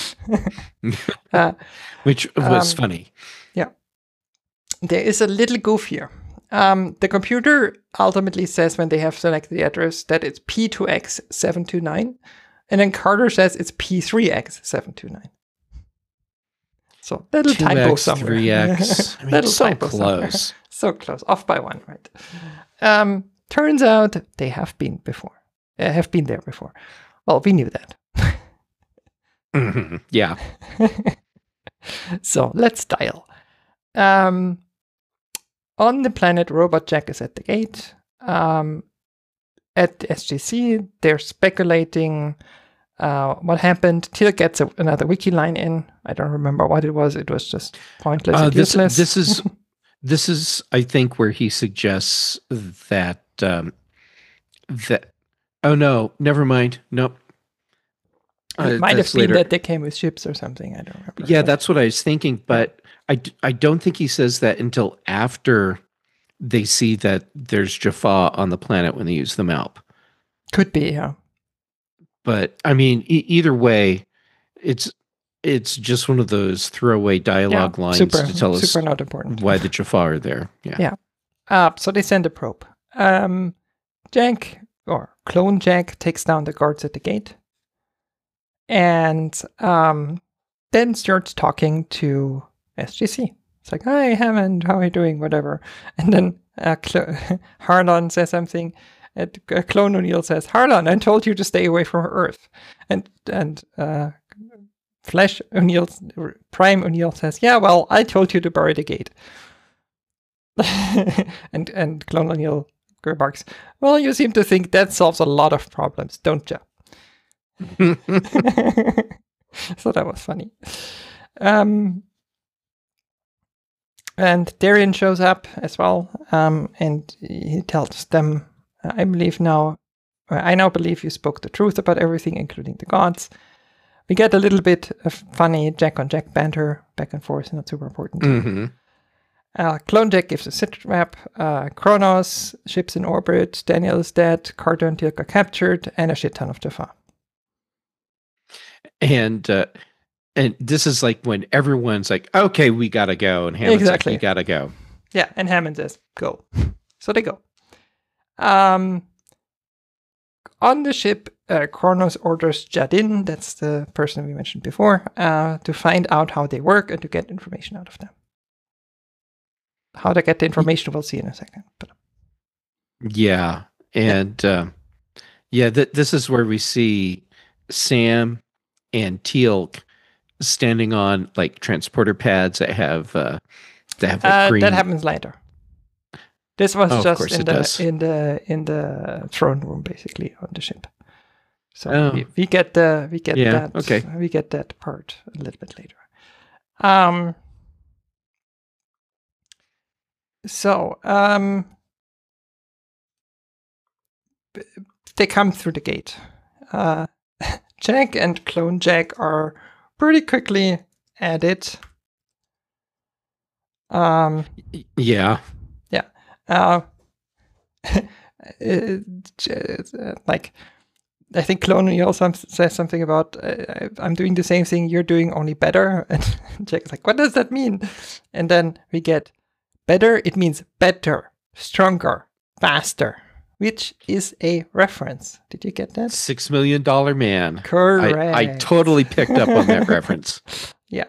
Which was funny. Yeah. There is a little goof here. The computer ultimately says when they have selected the address that it's P2X729, and then Carter says it's P3X729. So little typo somewhere. 3X. I mean, little so close. Somewhere. So close. Off by one, right? Turns out they have been there before. Well, we knew that. Mm-hmm. Yeah. So let's dial. On the planet, Robot Jack is at the gate. At SGC, they're speculating what happened. Teal gets another wiki line in. I don't remember what it was. It was just pointless and useless. This is, I think, where he suggests that oh no, never mind. Nope. It might have been that they came with ships or something. I don't remember. Yeah, that's what I was thinking. But I don't think he says that until after they see that there's Jaffa on the planet when they use the map. Could be, yeah. But I mean, either way, it's just one of those throwaway dialogue lines to tell us not important. Why the Jaffa are there. Yeah. So they send a probe. Jack, or Clone Jack, takes down the guards at the gate. And then starts talking to SGC. It's like, hi, Hammond, how are you doing? Whatever. And then Harlan says something. And Clone O'Neill says, Harlan, I told you to stay away from Earth. And Flash O'Neill, Prime O'Neill says, yeah, well, I told you to bury the gate. and Clone O'Neill remarks, well, you seem to think that solves a lot of problems, don't you? So that was funny. And Darian shows up as well, and he tells them, I now believe you spoke the truth about everything, including the gods. We get a little bit of funny Jack-on-Jack banter back and forth, not super important. Mm-hmm. Clone Jack gives a sit map. Kronos, ships in orbit, Daniel is dead, Carter and Teal got captured, and a shit ton of Jaffa. And this is like when everyone's like, okay, we gotta go. And Hammond's like, we gotta go. Yeah, and Hammond says, go. So they go. On the ship, Kronos orders Jadin, that's the person we mentioned before, to find out how they work and to get information out of them. How to get the information, we'll see in a second. But yeah, and this is where we see Sam and Teal'c standing on like transporter pads that have green. That happens later. This was just in the throne room, basically, on the ship. So we get that. Okay. We get that part a little bit later. They come through the gate. Jack and Clone Jack are pretty quickly at it. Yeah. Like I think Clone O'Neill says something about, I'm doing the same thing you're doing, only better. And Jack's like, what does that mean? And then we get better. It means better, stronger, faster, which is a reference. Did you get that? $6 Million Man. Correct. I totally picked up on that reference. Yeah.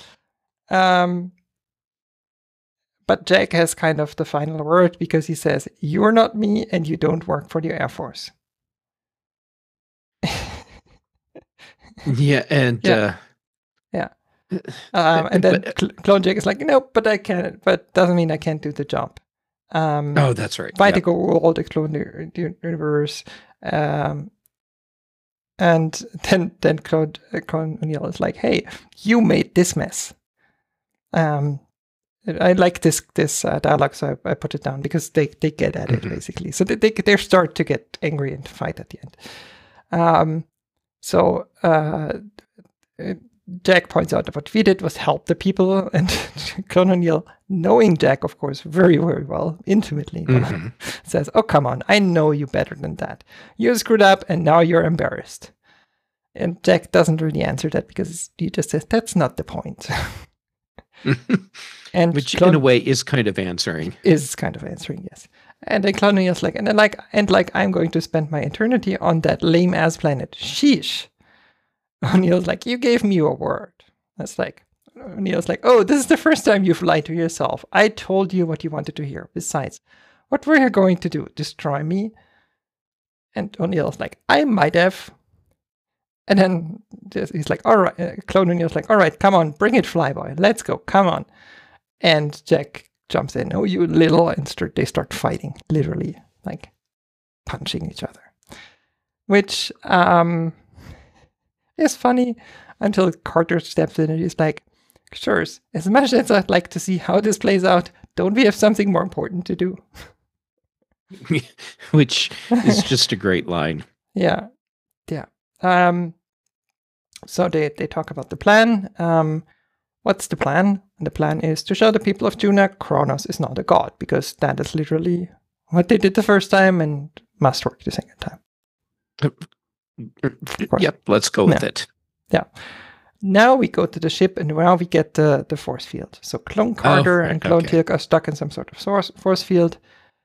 But Jack has kind of the final word because he says, you're not me and you don't work for the Air Force. Yeah, and and then Clone Jack is like, no, but I can't. But doesn't mean I can't do the job. Oh, that's right. Fight to go all the Clone universe. And then Clone O'Neill is like, hey, you made this mess. I like this dialogue, so I put it down because they get at it basically. So they start to get angry and fight at the end. So Jack points out that what we did was help the people, and Clone O'Neill, knowing Jack, of course, very, very well, intimately, says, oh, come on, I know you better than that. You screwed up, and now you're embarrassed. And Jack doesn't really answer that because he just says, that's not the point. And which in a way is kind of answering. Is kind of answering, yes. And then Clone O'Neill's like, I'm going to spend my eternity on that lame ass planet. Sheesh. O'Neill's like, you gave me your word. That's like, O'Neill's like, oh, this is the first time you've lied to yourself. I told you what you wanted to hear. Besides, what were you going to do? Destroy me? And O'Neill's like, I might have. And then he's like, all right. Clone O'Neill's like, all right, come on, bring it, Flyboy. Let's go, come on. And Jack jumps in, oh, you little, and they start fighting, literally, like punching each other. Which is funny until Carter steps in and he's like, sure, as much as I'd like to see how this plays out, don't we have something more important to do? Which is just a great line. Yeah. So they talk about the plan. What's the plan? And the plan is to show the people of Juna Kronos is not a god, because that is literally what they did the first time and must work the second time. Yep, let's go with it. Yeah. Now we go to the ship, and now we get the force field. So Clone Carter and Clone Teal'c are stuck in some sort of force field.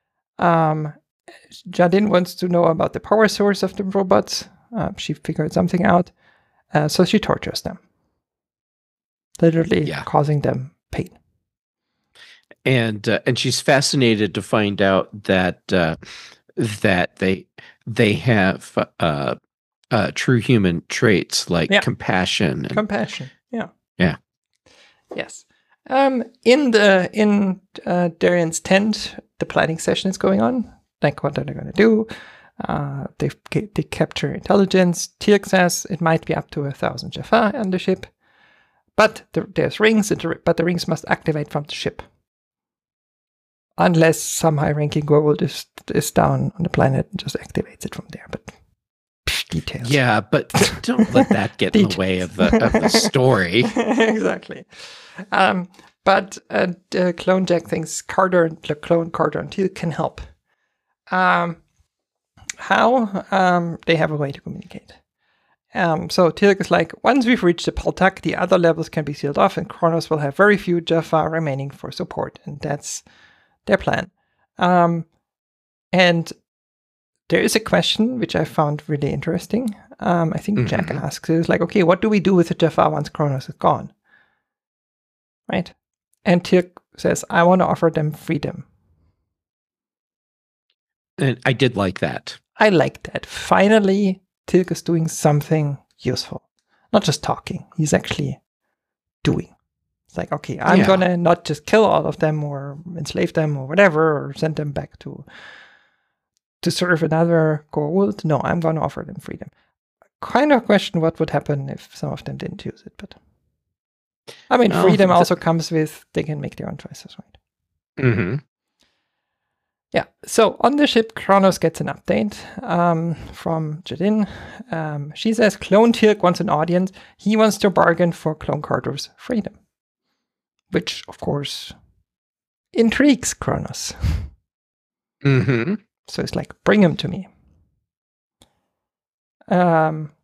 Jadin wants to know about the power source of the robots. She figured something out. So she tortures them. Literally causing them pain. And she's fascinated to find out that they have true human traits like compassion. Compassion, yeah. Yes. In Darian's tent, the planning session is going on. Like, what are they going to do? They capture intelligence. Teal'c says it might be up to 1,000 Jaffa on the ship. But there's rings, but the rings must activate from the ship. Unless some high-ranking Goa'uld is down on the planet and just activates it from there. But details. Yeah, but don't let that get in the way of the story. Exactly. But Clone Jack thinks Clone Carter and Teal'c can help. How? They have a way to communicate. So Teal'c is like, once we've reached the Paltak, the other levels can be sealed off, and Kronos will have very few Jaffa remaining for support, and that's their plan. And there is a question which I found really interesting. I think Jack asks, it's like, okay, what do we do with the Jaffa once Kronos is gone? Right? And Teal'c says, I want to offer them freedom. And I did like that. I like that. Finally, Teal'c is doing something useful. Not just talking. He's actually doing. It's like, okay, I'm going to not just kill all of them or enslave them or whatever, or send them back to serve another Goa'uld. No, I'm going to offer them freedom. Kind of question what would happen if some of them didn't use it. But I mean, freedom also comes with they can make their own choices, right? Mm-hmm. Yeah, so on the ship, Kronos gets an update from Jadin. She says Clone Teal'c wants an audience. He wants to bargain for Clone Carter's freedom. Which, of course, intrigues Kronos. Mm-hmm. So it's like, bring him to me. On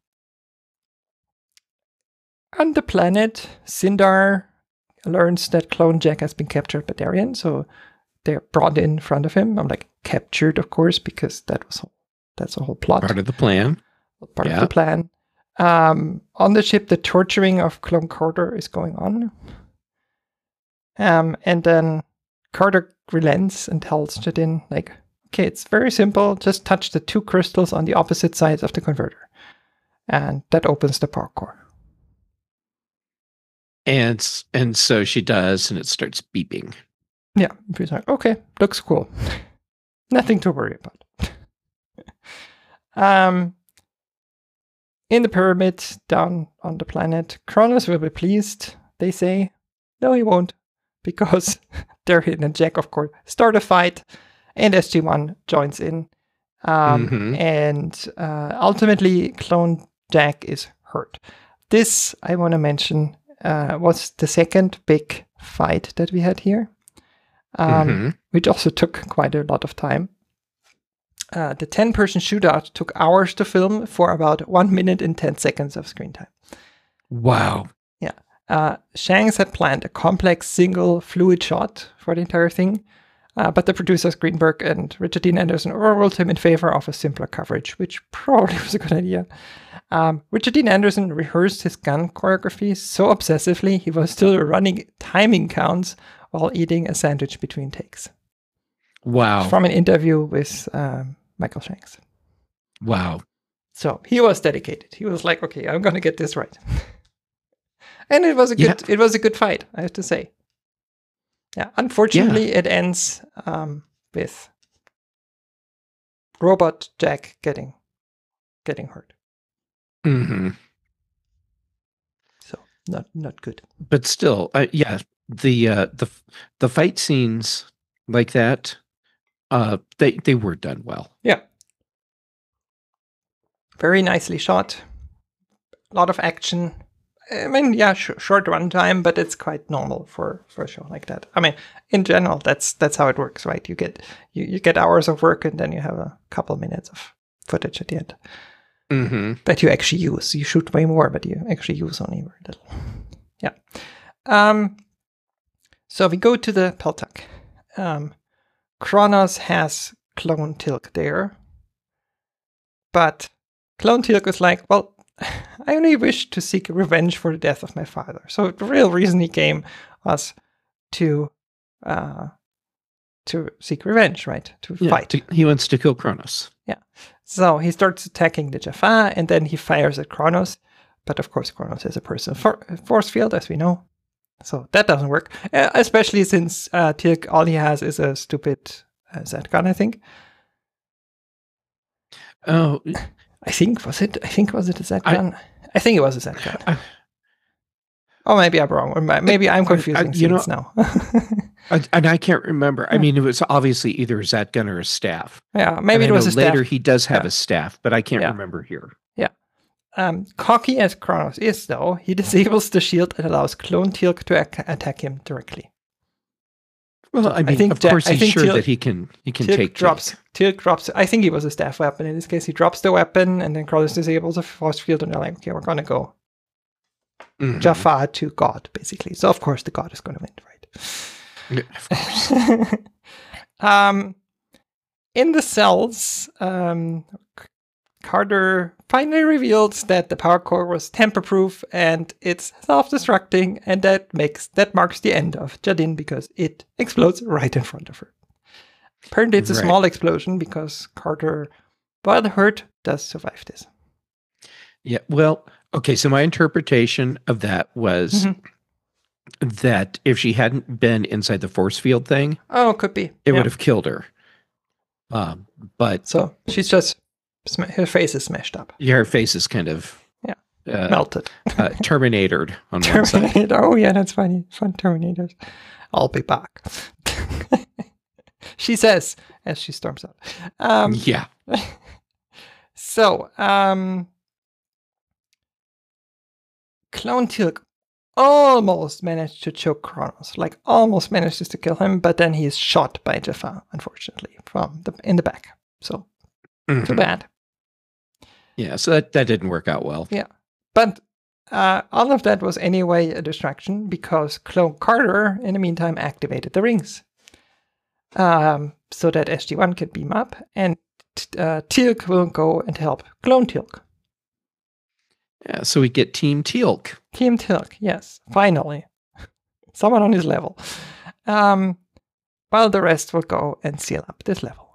the planet, Sindar learns that Clone Jack has been captured by Darien, so they're brought in front of him. I'm like, captured, of course, because that's a whole plot. Part of the plan. Part of the plan. On the ship, the torturing of Clone Carter is going on. And then Carter relents and tells Jadin, like, okay, it's very simple. Just touch the 2 crystals on the opposite sides of the converter. And that opens the power core. And so she does, and it starts beeping. Yeah, he's like, okay, looks cool. Nothing to worry about. In the pyramid down on the planet, Kronos will be pleased, they say. No, he won't, because Darien and Jack, of course, start a fight, and SG-1 joins in. And ultimately, Clone Jack is hurt. This, I want to mention, was the second big fight that we had here, which also took quite a lot of time. The 10-person shootout took hours to film for about 1 minute and 10 seconds of screen time. Wow. Yeah. Shanks had planned a complex single fluid shot for the entire thing, but the producers Greenberg and Richard Dean Anderson overruled him in favor of a simpler coverage, which probably was a good idea. Richard Dean Anderson rehearsed his gun choreography so obsessively he was still running timing counts while eating a sandwich between takes. Wow. From an interview with Michael Shanks. Wow. So he was dedicated. He was like, okay, I'm going to get this right. And it was a good fight, I have to say. Yeah. Unfortunately, it ends with Robot Jack getting hurt. Mm-hmm. So not good. But still, the fight scenes like that, they were done well. Yeah. Very nicely shot. A lot of action. I mean, yeah, short runtime, but it's quite normal for a show like that. I mean, in general, that's how it works, right? You get hours of work, and then you have a couple minutes of footage at the end that you actually use. You shoot way more, but you actually use only very little. Yeah. So we go to the Peltak. Kronos has Clone Tilk there, but Clone Tilk is like, well, I only wish to seek revenge for the death of my father. So the real reason he came was to seek revenge, right? To fight. He wants to kill Kronos. Yeah. So he starts attacking the Jaffa, and then he fires at Kronos. But of course, Kronos has a personal force field, as we know. So that doesn't work. Especially since Tilk, all he has is a stupid Z-gun, I think. Oh, I think was it a Z-gun? I think it was a Z-gun. Oh, maybe I'm wrong. Or maybe I'm confusing things now. And I can't remember. I mean, it was obviously either a Z-gun or a staff. Yeah, maybe it was a staff. Later, he does have a staff, but I can't remember here. Yeah. Cocky as Kronos is, though, he disables the shield and allows Clone Tilk to attack him directly. Well, I mean, of course, he's sure that he can take Tilk drops. I think he was a staff weapon. In this case, he drops the weapon, and then Kronos disables the force field, and they're like, okay, we're going to go Jaffa to God, basically. So, of course, the God is going to win, right? Yeah, of course. In the cells, Carter finally reveals that the power core was tamper-proof and it's self-destructing, and that marks the end of Jadin because it explodes right in front of her. Apparently, it's a small explosion because Carter, while hurt, does survive this. Yeah, well, okay, so my interpretation of that was that if she hadn't been inside the force field thing, could be. It would have killed her. But so she's just her face is smashed up. Yeah, her face is kind of melted, Terminatored on one side. Oh yeah, that's funny. Fun Terminators. I'll be back. She says as she storms out. Yeah. So, Clone Tilk almost managed to choke Kronos, like almost manages to kill him, but then he is shot by Jaffa, unfortunately, in the back. So, too bad. Yeah, so that didn't work out well. Yeah. But all of that was anyway a distraction because Clone Carter, in the meantime, activated the rings so that SG-1 could beam up, and Teal'c will go and help Clone Teal'c. Yeah, so we get Team Teal'c. Team Teal'c, yes, finally. Someone on his level. While the rest will go and seal up this level.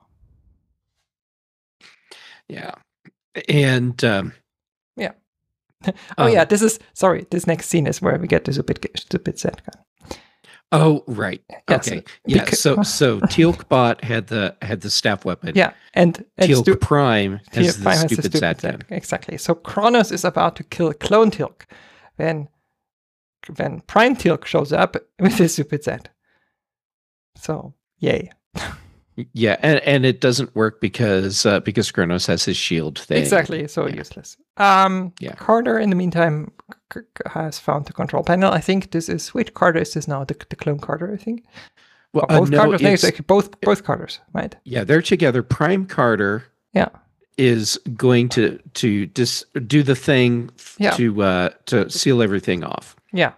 Yeah. And yeah. Oh yeah, this next scene is where we get the stupid set gun. Oh right. Yes, okay. Yeah. So Teal'c Bot had the staff weapon. Yeah, and Teal'c Prime has the stupid sat gun. Exactly. So Kronos is about to kill Clone Teal'c when Prime Teal'c shows up with his stupid set. So yay. Yeah, and it doesn't work because Kronos has his shield thing. Exactly, so useless. Carter, in the meantime, has found the control panel. I think this is which Carter is this now? The Clone Carter, I think. Well, both Carters. Both Carters, right? Yeah, they're together. Prime Carter. Yeah. Is going to just do the thing to seal everything off. Yeah.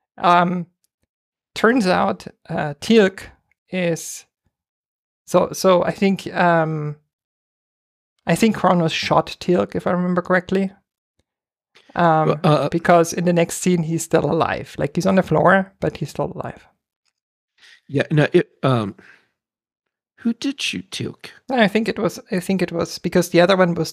Turns out Teal'c is. So I think Kronos shot Teal'c, if I remember correctly. Because in the next scene he's still alive. Like he's on the floor, but he's still alive. Yeah. No. Who did shoot Teal'c? I think it was because the other one was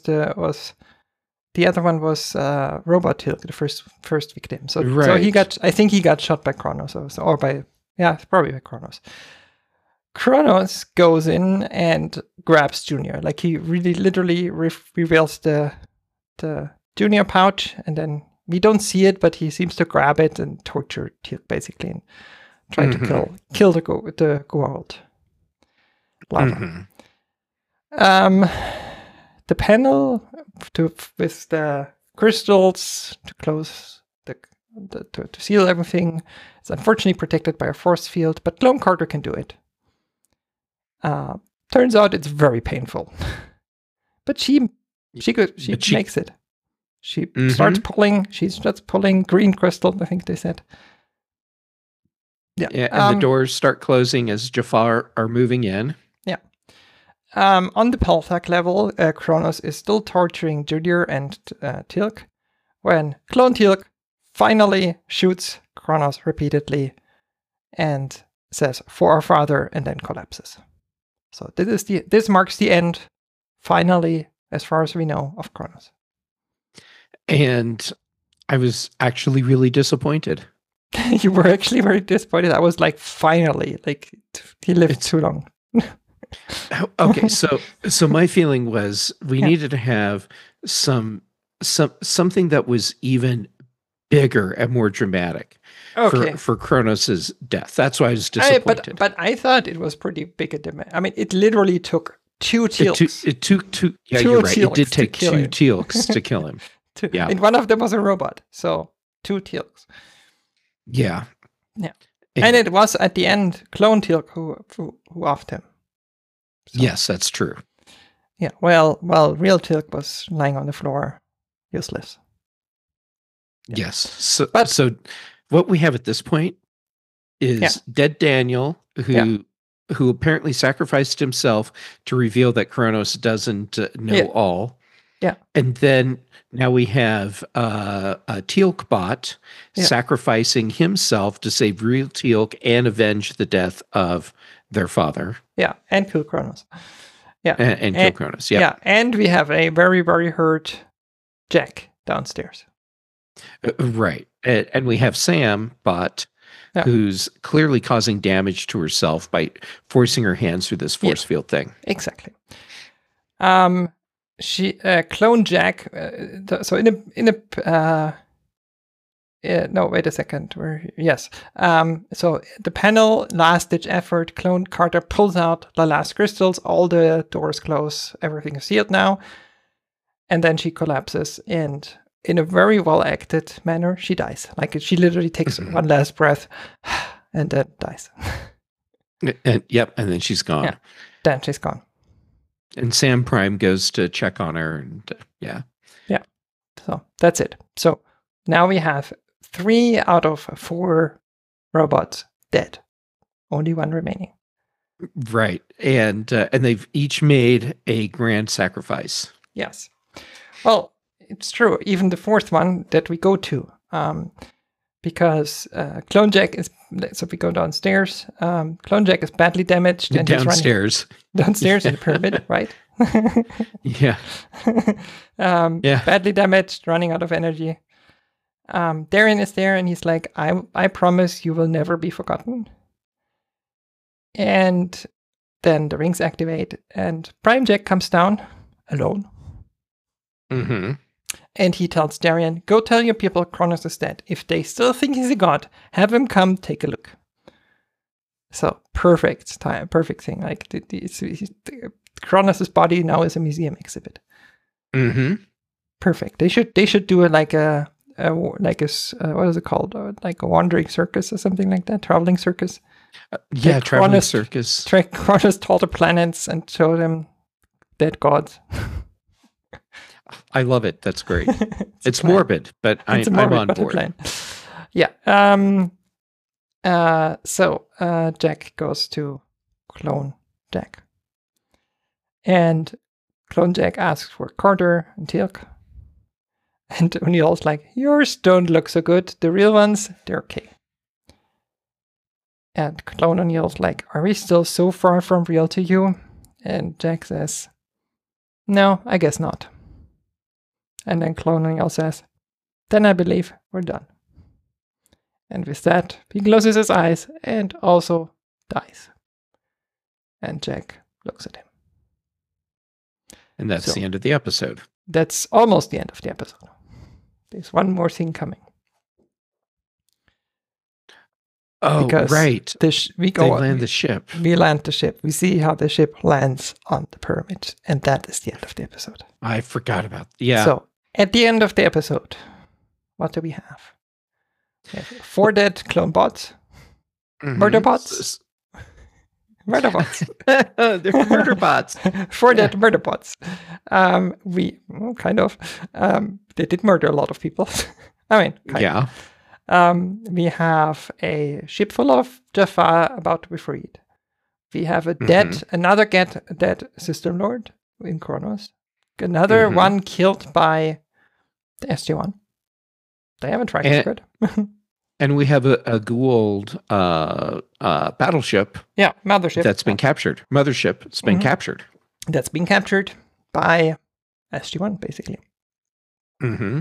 Robot Teal'c, the first victim. So I think he got shot by Kronos, probably by Kronos. Kronos goes in and grabs Junior. Like he really literally reveals the Junior pouch, and then we don't see it, but he seems to grab it and torture Teal'c basically, and try to kill the Goa'uld. Lava. The panel with the crystals to close to seal everything is unfortunately protected by a force field, but Clone Carter can do it. Turns out it's very painful, but she makes it. She starts pulling. She starts pulling green crystal, I think they said. Yeah, and the doors start closing as Jafar are moving in. Yeah. On the Pelthak level, Kronos is still torturing Junior and Teal'c when Clone Teal'c finally shoots Kronos repeatedly and says, "For our father," and then collapses. So this marks the end, finally, as far as we know, of Kronos. And I was actually really disappointed. You were actually very disappointed. I was like, finally, like he lived too long. Okay, so my feeling was we needed to have something that was even bigger and more dramatic for Kronos's death. That's why I was disappointed. But I thought it was pretty big a demand. I mean, it literally took two Teal'cs. It took two. Yeah, you're right. It did take two Teal'cs to kill him. Yeah, and one of them was a robot, so two Teal'cs. Yeah, yeah, and it was at the end Clone Teal'c who offed him. So, yes, that's true. Yeah, well, real Teal'c was lying on the floor, useless. Yeah. Yes. So what we have at this point is dead Daniel, who apparently sacrificed himself to reveal that Kronos doesn't know all. Yeah. And then now we have a Teal'c Bot sacrificing himself to save real Teal'c and avenge the death of their father. Yeah, and kill Kronos. Yeah. And kill Kronos. Yeah. Yeah, and we have a very, very hurt Jack downstairs. Right. And we have Sam Bot, who's clearly causing damage to herself by forcing her hands through this force field thing. Exactly. She Clone Jack. So no, wait a second. So the panel, last ditch effort. Clone Carter pulls out the last crystals. All the doors close. Everything is sealed now. And then she collapses, and in a very well acted manner, she dies. Like she literally takes one last breath, and then dies. And then she's gone. Yeah, then she's gone. And Sam Prime goes to check on her, and So that's it. So now we have 3 out of 4 robots dead. Only 1 remaining. Right. And they've each made a grand sacrifice. Yes. Well, it's true. Even the 4th one that we go to, because Clone Jack is. So we go downstairs. Clone Jack is badly damaged and downstairs. Downstairs in the pyramid, right? Yeah. Badly damaged, running out of energy. Darren is there, and he's like, "I promise you will never be forgotten." And then the rings activate, and Prime Jack comes down alone. Mm-hmm. And he tells Darian, "Go tell your people Kronos is dead. If they still think he's a god, have him come take a look." So perfect time, perfect thing. Like Kronos' body now is a museum exhibit. Mm-hmm. Perfect. They should do it like a what is it called? Like a wandering circus or something like that, traveling circus. Traveling circus. Kronos to all the planets and show them dead gods. I love it. That's great. It's morbid, but I'm on board. Yeah. So Jack goes to Clone Jack. And Clone Jack asks for Carter and Teal'c. And O'Neill's like, "Yours don't look so good. The real ones, they're okay." And Clone O'Neill's like, "Are we still so far from real to you?" And Jack says, "No, I guess not." And then Clone O'Neill says, "Then I believe we're done." And with that, he closes his eyes and also dies. And Jack looks at him. And that's the end of the episode. That's almost the end of the episode. There's one more thing coming. Oh, because right. They land the ship. We land the ship. We see how the ship lands on the pyramid. And that is the end of the episode. I forgot about that. Yeah. So, at the end of the episode, what do we have? We have 4 dead clone bots. Mm-hmm. Murder bots. Murder bots. They're murder bots. 4 dead murder bots. They did murder a lot of people. I mean, kind of. We have a ship full of Jaffa about to be freed. We have a another dead System Lord in Kronos. Another one killed by the SG-1. They haven't track record. And we have a Goa'uld battleship. Yeah, mothership. That's been captured. Mothership. It's been captured. That's been captured by SG-1, basically. Mm-hmm.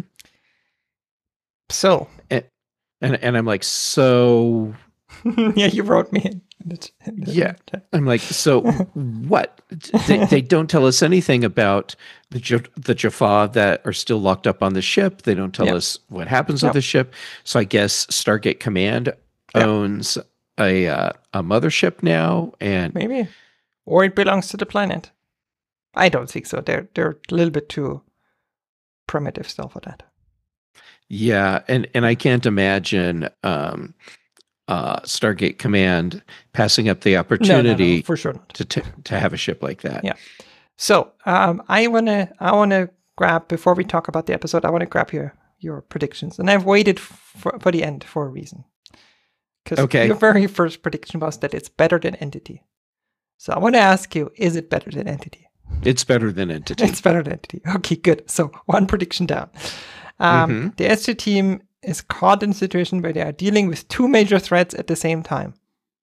So. And I'm like, so... Yeah, you wrote me in. Yeah. I'm like, so what? They don't tell us anything about the Jaffa that are still locked up on the ship. They don't tell us what happens with the ship. So I guess Stargate Command owns a mothership now, and maybe, or it belongs to the planet. I don't think so. They're a little bit too primitive still for that. Yeah, and I can't imagine Stargate Command passing up the opportunity for sure not. to have a ship like that. Yeah. So I wanna grab, before we talk about the episode, I wanna grab your predictions, and I've waited for the end for a reason. Because your very first prediction was that it's better than Entity. So I want to ask you, is it better than Entity? It's better than Entity. It's better than Entity. Okay, good. So one prediction down. The SG team is caught in a situation where they are dealing with 2 major threats at the same time.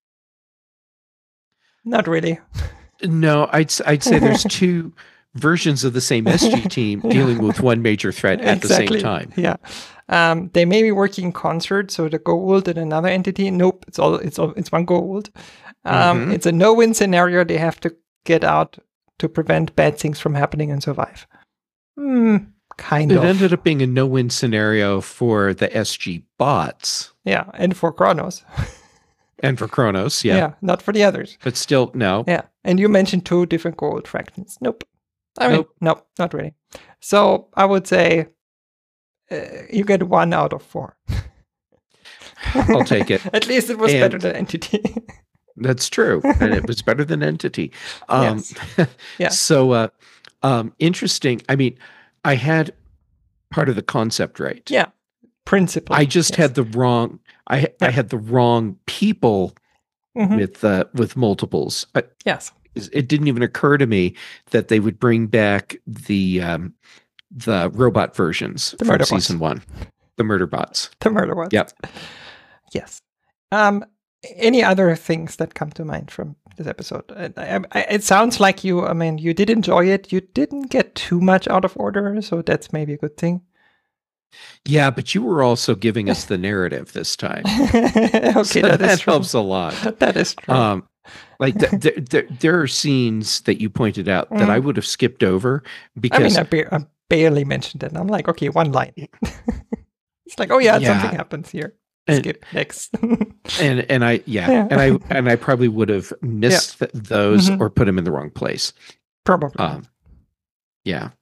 Not really. No, I'd say there's 2 versions of the same SG team dealing with one major threat at the same time. Yeah. They may be working in concert, so the Goa'uld and another entity. Nope, it's one Goa'uld. It's a no-win scenario. They have to get out to prevent bad things from happening and survive. Kind of. It ended up being a no-win scenario for the SG bots. Yeah, and for Kronos. And for Kronos, yeah. Yeah, not for the others. But still, no. Yeah, and you mentioned 2 different Goa'uld fractions. Nope. Nope, not really. So I would say you get 1 out of 4. I'll take it. At least it was better than Entity. That's true. And it was better than Entity. Yes. Yeah. So interesting. I mean, I had part of the concept right. Yeah. Principle. I just had the wrong. I had the wrong people with multiples. Yes. It didn't even occur to me that they would bring back the robot versions from season 1, the murder bots. The murder bots. Yep. Yes. Any other things that come to mind from this episode? It sounds like you did enjoy it. You didn't get too much out of order, so that's maybe a good thing. Yeah, but you were also giving us the narrative this time. Okay, so that helps a lot. That is true. Like there are scenes that you pointed out that I would have skipped over because I barely mentioned it. I'm like, okay, one line. It's like, oh yeah, something happens here. Skip next. and I probably would have missed those or put them in the wrong place. Probably. Yeah.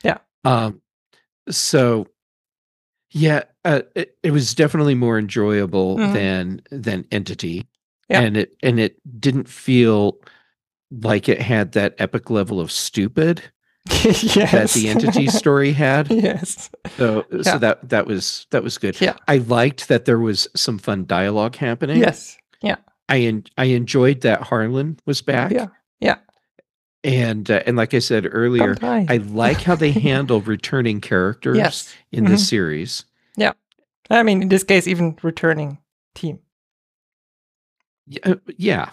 So it was definitely more enjoyable than Entity. Yeah. And it didn't feel like it had that epic level of stupid that the Entity story had. Yes. So that was good. Yeah. I liked that there was some fun dialogue happening. Yes. Yeah. I enjoyed that Harlan was back. Yeah. Yeah. And like I said earlier, I like how they handle returning characters in this series. Yeah. I mean, in this case, even returning team. Yeah.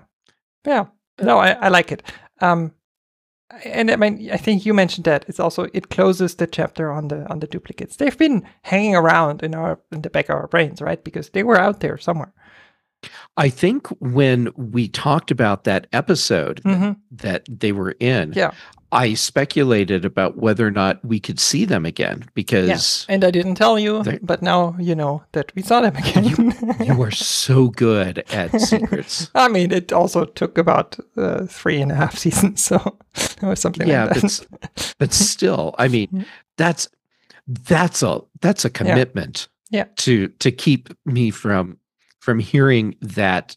No, I like it. And I mean, I think you mentioned that it closes the chapter on the duplicates. They've been hanging around in the back of our brains, right? Because they were out there somewhere. I think when we talked about that episode that they were in, I speculated about whether or not we could see them again because... And I didn't tell you, but now you know that we saw them again. You are so good at secrets. I mean, it also took about 3.5 seasons, so it was something like that. But still, I mean, that's a commitment to keep me from hearing that.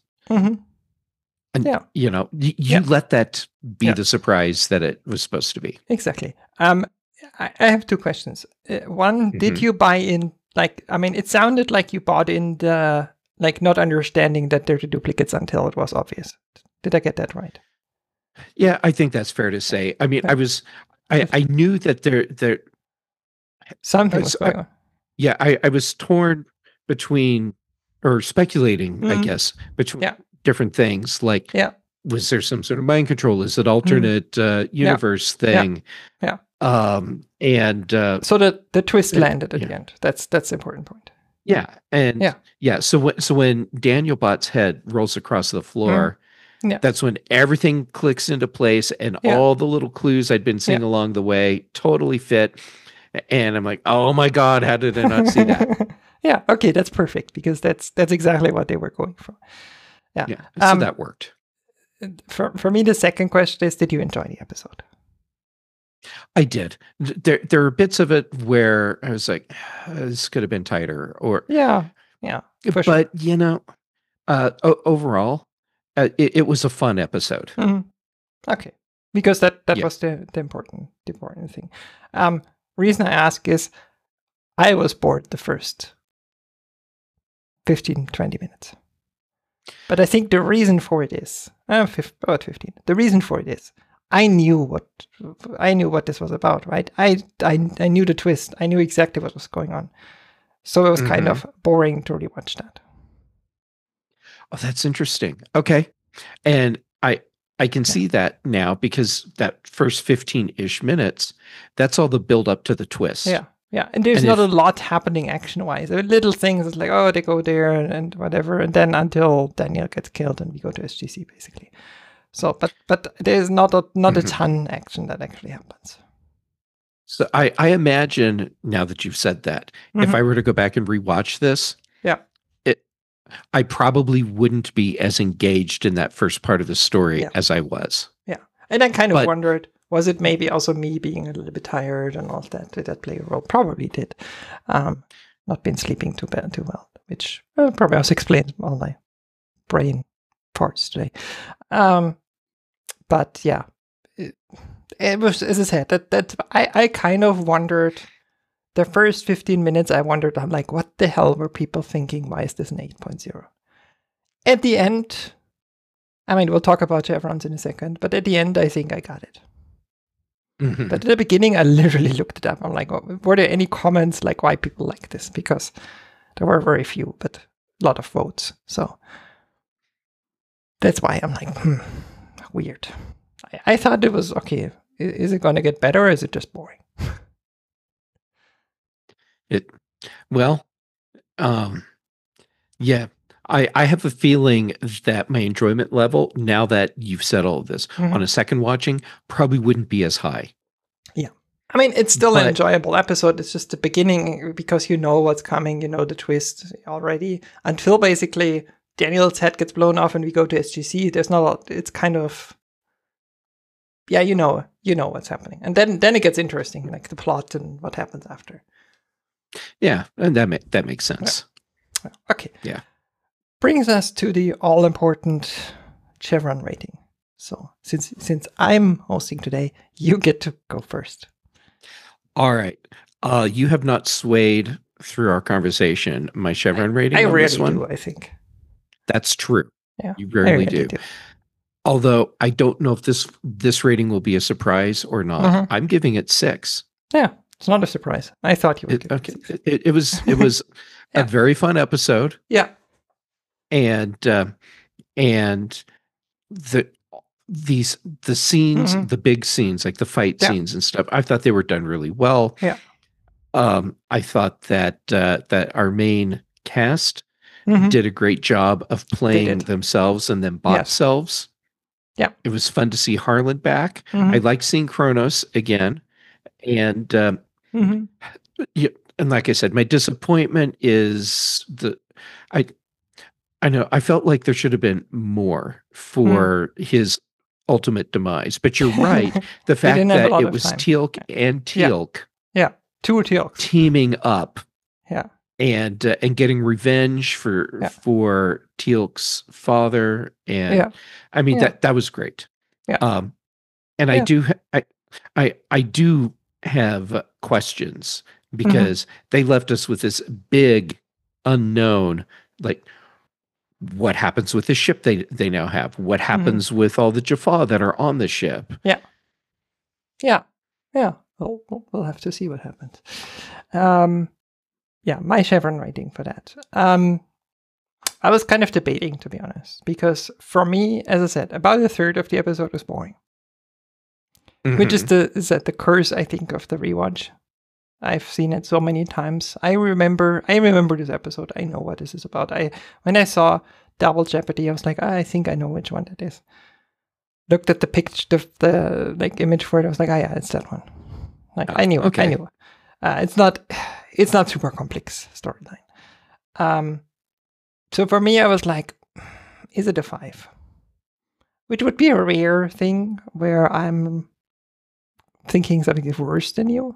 And you let that be the surprise that it was supposed to be. Exactly. I have 2 questions. One, did you buy in? Like, I mean, it sounded like you bought in the not understanding that they're the duplicates until it was obvious. Did I get that right? Yeah, I think that's fair to say. I mean, I knew that there something was going on. Yeah, I was torn between or speculating, I guess, between different things. Like, was there some sort of mind control? Is it alternate universe thing? Yeah. And so the twist landed at the end. That's the important point. Yeah, and So when Daniel Bot's head rolls across the floor, that's when everything clicks into place, and all the little clues I'd been seeing along the way totally fit. And I'm like, oh my God, how did I not see that? Yeah, okay, that's perfect because that's exactly what they were going for. Yeah. So that worked. For me, the second question is, did you enjoy the episode? I did. There are bits of it where I was like, this could have been tighter, or but overall, it was a fun episode. Okay, because that was the important thing. Reason I ask is, I was bored the first 15-20 minutes. But I think the reason for it is about 15. The reason for it is I knew what this was about, right? I knew the twist. I knew exactly what was going on. So it was kind of boring to rewatch that. Oh, that's interesting. Okay. And I can see that now because that first 15-ish minutes, that's all the build up to the twist. Yeah. Yeah, and there's not a lot happening action-wise. There are little things. It's like, oh, they go there and whatever, and then until Daniel gets killed and we go to SGC, basically. So, but there's not a ton action that actually happens. So I imagine, now that you've said that, if I were to go back and rewatch this, I probably wouldn't be as engaged in that first part of the story as I was. Yeah, and I kind of wondered, was it maybe also me being a little bit tired and all that? Did that play a role? Probably did. Not been sleeping too well, which probably also explains all my brain parts today. But yeah, it was, as I said, that I kind of wondered the first 15 minutes, I wondered, I'm like, what the hell were people thinking? Why is this an 8.0? At the end, I mean, we'll talk about chevrons in a second, but at the end, I think I got it. Mhm. But at the beginning, I literally looked it up. I'm like, were there any comments like why people like this? Because there were very few, but a lot of votes. So that's why I'm like, weird. I thought it was okay. Is it going to get better or is it just boring? Well, yeah, I have a feeling that my enjoyment level, now that you've said all of this, on a second watching, probably wouldn't be as high. Yeah. I mean, it's still an But- enjoyable episode. It's just the beginning because you know what's coming, you know the twist already. Until basically Daniel's head gets blown off and we go to SGC, there's not a lot. It's kind of, yeah, you know what's happening. And then it gets interesting, like the plot and what happens after. Yeah, and that makes sense. Okay. Yeah. Brings us to the all-important Chevron rating. So since I'm hosting today, you get to go first. All right. You have not swayed through our conversation my Chevron rating I on this rarely one. do, I think. That's true. Yeah, You I rarely rarely do. Although I don't know if this rating will be a surprise or not. Mhm. I'm giving it 6. Yeah, it's not a surprise. I thought you would give Okay. it 6. It was Yeah. a very fun episode, Yeah. and the scenes, Mhm. the big scenes, like the fight Yeah. scenes and stuff, I thought they were done really well. Yeah. I thought that our main cast Mhm. did a great job of playing did. themselves and then bot Yes. selves. Yeah. It was fun to see Harlan back. Mhm. I like seeing Kronos again. And Mhm. yeah, and like I said, my disappointment is I know I felt like there should have been more for his ultimate demise. But you're right. The fact didn't have a that lot it of was time. Teal'c and Teal'c Yeah. 2 Teal'cs. teaming up Yeah. and getting revenge for Teal'c's father, and Yeah. I mean Yeah. that was great. Yeah. And Yeah. I do have questions Mm-hmm. because they left us with this big unknown, like what happens with the ship they now have? What Mm-hmm. happens with all the Jaffa that are on the ship? Yeah. We'll have to see what happens. Yeah, my Chevron rating for that. I was kind of debating, to be honest, because for me, as I said, about a third of the episode was boring, which is the curse, I think, of the rewatch. I've seen it so many times. I remember this episode. I know what this is about. When I saw Double Jeopardy, I was like, I think I know which one that is. Looked at the picture, the like image for it. I was like, yeah, it's that one. Like I knew. okay. I knew. It's not super complex storyline. So for me, I was like, is it a 5? Which would be a rare thing where I'm thinking something is worse than you.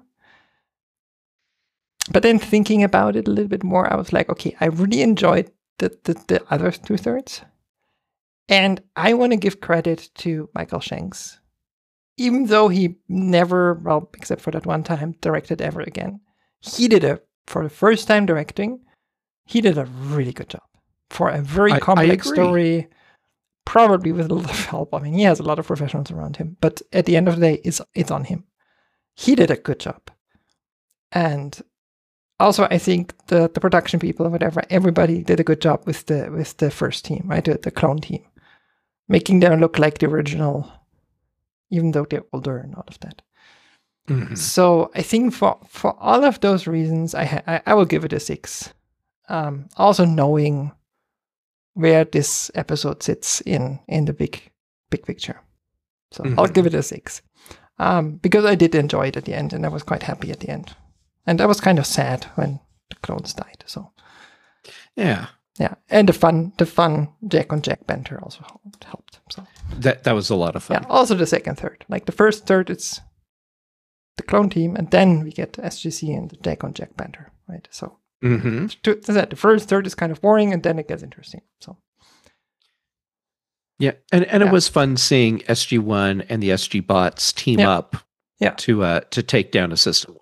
But then thinking about it a little bit more, I was like, okay, I really enjoyed the other 2/3. And I want to give credit to Michael Shanks. Even though he never, well, except for that one time, directed ever again, for the first time directing, he did a really good job. For a very complex agree. story, probably with a lot of help. I mean, he has a lot of professionals around him, but at the end of the day, it's on him. He did a good job. And also, I think the production people or whatever, everybody did a good job with the first team, right? The clone team. Making them look like the original, even though they're older and all of that. Mhm. So I think for all of those reasons, I will give it a 6. Also knowing where this episode sits in the big picture. So I'll give it a 6. Because I did enjoy it at the end and I was quite happy at the end. And I was kind of sad when the clones died. So Yeah. yeah. And the fun Jack on Jack banter also helped. So That was a lot of fun. yeah, also the second third. Like the first third, it's the clone team, and then we get SGC and the Jack on Jack banter, right? So Mm-hmm. the first third is kind of boring, and then it gets interesting. So Yeah, and Yeah. it was fun seeing SG1 and the SG bots team Yeah. up Yeah. to take down a system war. Yeah.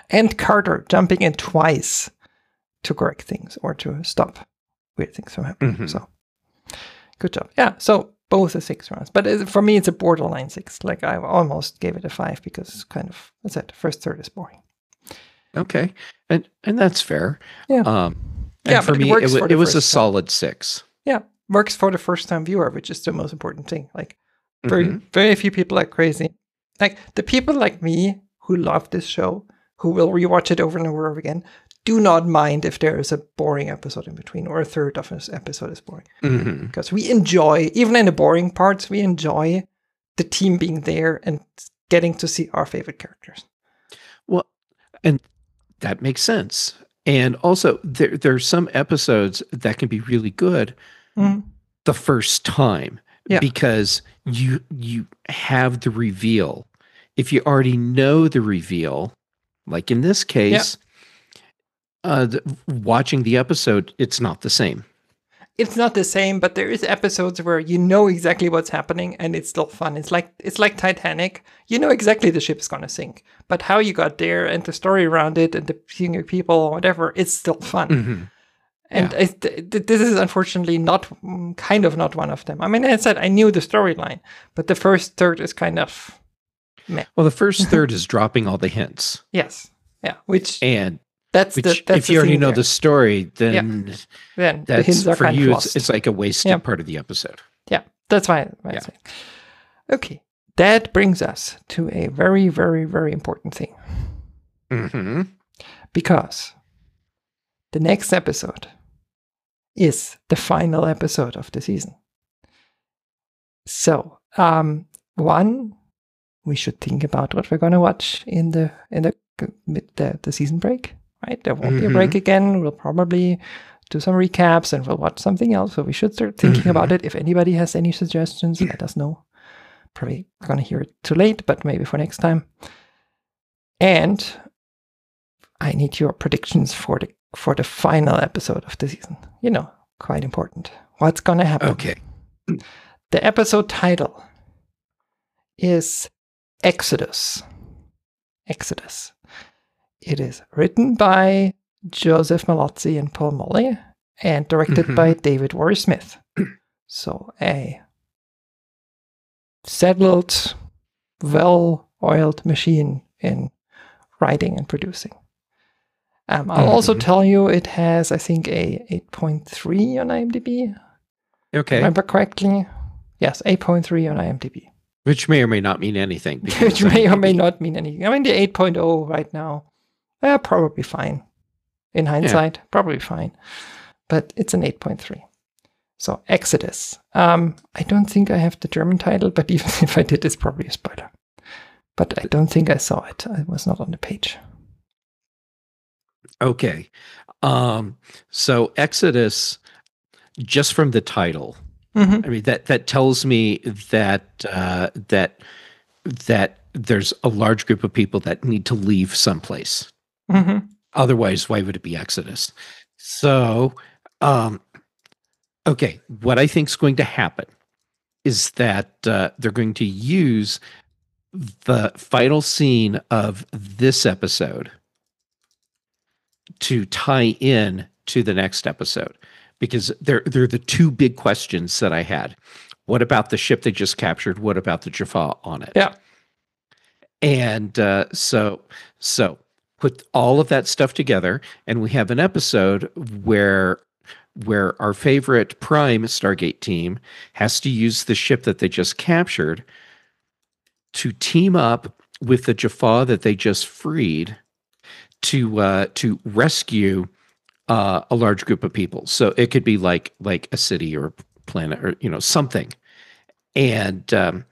And Carter jumping in twice to correct things or to stop weird things from happening. Mhm. So good job. Yeah, so both are 6 rounds. But for me, it's a borderline 6. Like I almost gave it a 5 because it's kind of, as I said, the first third is boring. Okay, and that's fair. Yeah. And Yeah, for but it me, works for the it was a first time. solid 6. Yeah, works for the first time viewer, which is the most important thing. Like Mhm. very few people are crazy. Like the people like me who love this show, who will rewatch it over and over again, do not mind if there is a boring episode in between or a third of an episode is boring. Mhm. Because we enjoy, even in the boring parts, we enjoy the team being there and getting to see our favorite characters. Well, and that makes sense. And also, there's some episodes that can be really good Mhm. the first time Yeah. because you have the reveal. If you already know the reveal, like in this case, watching the episode, it's not the same. It's not the same, but there is episodes where you know exactly what's happening and it's still fun. It's like Titanic. You know exactly the ship is going to sink, but how you got there and the story around it and the senior people or whatever, it's still fun. Mhm. And this is unfortunately not not one of them. I mean, as I said, I knew the storyline, but the first third is kind of meh. Well, the first third is dropping all the hints. Yes, yeah. Which If you already know the story, then the that's hints are for kind you. of lost. It's like a wasted part of the episode. Yeah, that's why I say. Okay, that brings us to a very, very, very important thing. Mm-hmm. Because the next episode is the final episode of the season. So, one, we should think about what we're going to watch in the season break. Right, there won't be a break again. We'll probably do some recaps and we'll watch something else. So we should start thinking about it. If anybody has any suggestions, let us know. Probably going to hear it too late, but maybe for next time. And I need your predictions for the final episode of the season. You know, quite important. What's going to happen? Okay. The episode title is Exodus. Exodus. It is written by Joseph Malozzi and Paul Mully and directed by David Warner Smith. So a settled, well-oiled machine in writing and producing. I'll also tell you it has, I think, a 8.3 on IMDb. Okay. Remember correctly? Yes, 8.3 on IMDb. Which may or may not mean anything. Which may or may not mean anything. I mean, the 8.0 right now, probably fine. In hindsight, probably fine. But it's an 8.3. So, Exodus. I don't think I have the German title, but even if I did, it's probably a spoiler. But I don't think I saw it. It was not on the page. Okay. So, Exodus, just from the title, I mean, that tells me that that there's a large group of people that need to leave someplace. Otherwise, why would it be Exodus? So, okay, what I think is going to happen is that they're going to use the final scene of this episode to tie in to the next episode, because they're the two big questions that I had. What about the ship they just captured? What about the Jaffa on it? Yeah. And so put all of that stuff together, and we have an episode where our favorite Prime Stargate team has to use the ship that they just captured to team up with the Jaffa that they just freed to rescue a large group of people. So it could be like a city or a planet or something. And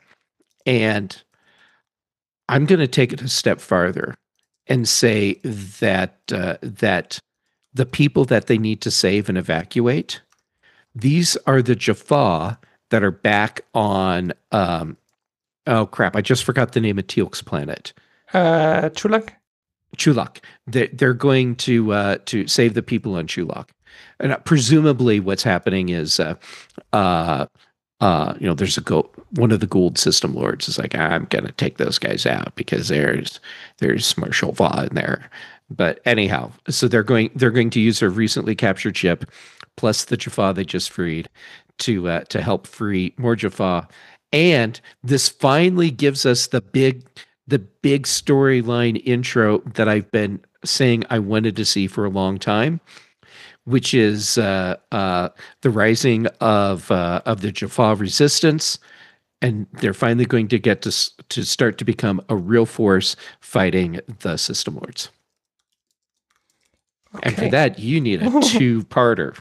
I'm going to take it a step farther and say that that the people that they need to save and evacuate, these are the Jaffa that are back on. Oh crap! I just forgot the name of Teal'c's planet. Chulak. Chulak. They're going to save the people on Chulak, and presumably what's happening is there's one of the Gould system lords is like, I'm gonna take those guys out because there's Marshal Vaw in there. But anyhow, so they're going to use their recently captured ship, plus the Jaffa they just freed, to help free more Jaffa. And this finally gives us the big storyline intro that I've been saying I wanted to see for a long time, which is the rising of the Jaffa resistance, and they're finally going to get to start to become a real force fighting the system lords. Okay. And for that, you need a two-parter.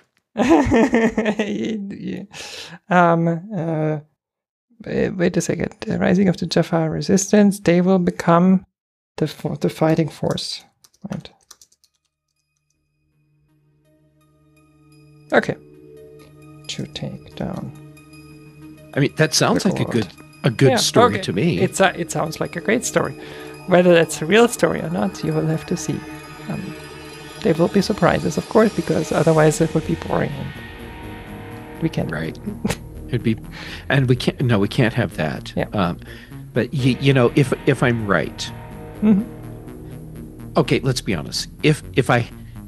Yeah. Wait a second. The rising of the Jaffa resistance, they will become the fighting force. Right. Okay. To take down. I mean, that sounds like a good story to me. It sounds like a great story. Whether that's a real story or not, you will have to see. There will be surprises, of course, because otherwise it would be boring. And we can't. Right. It'd be, and we can't. No, we can't have that. Yeah. But if I'm right. Mm-hmm. Okay, let's be honest. If I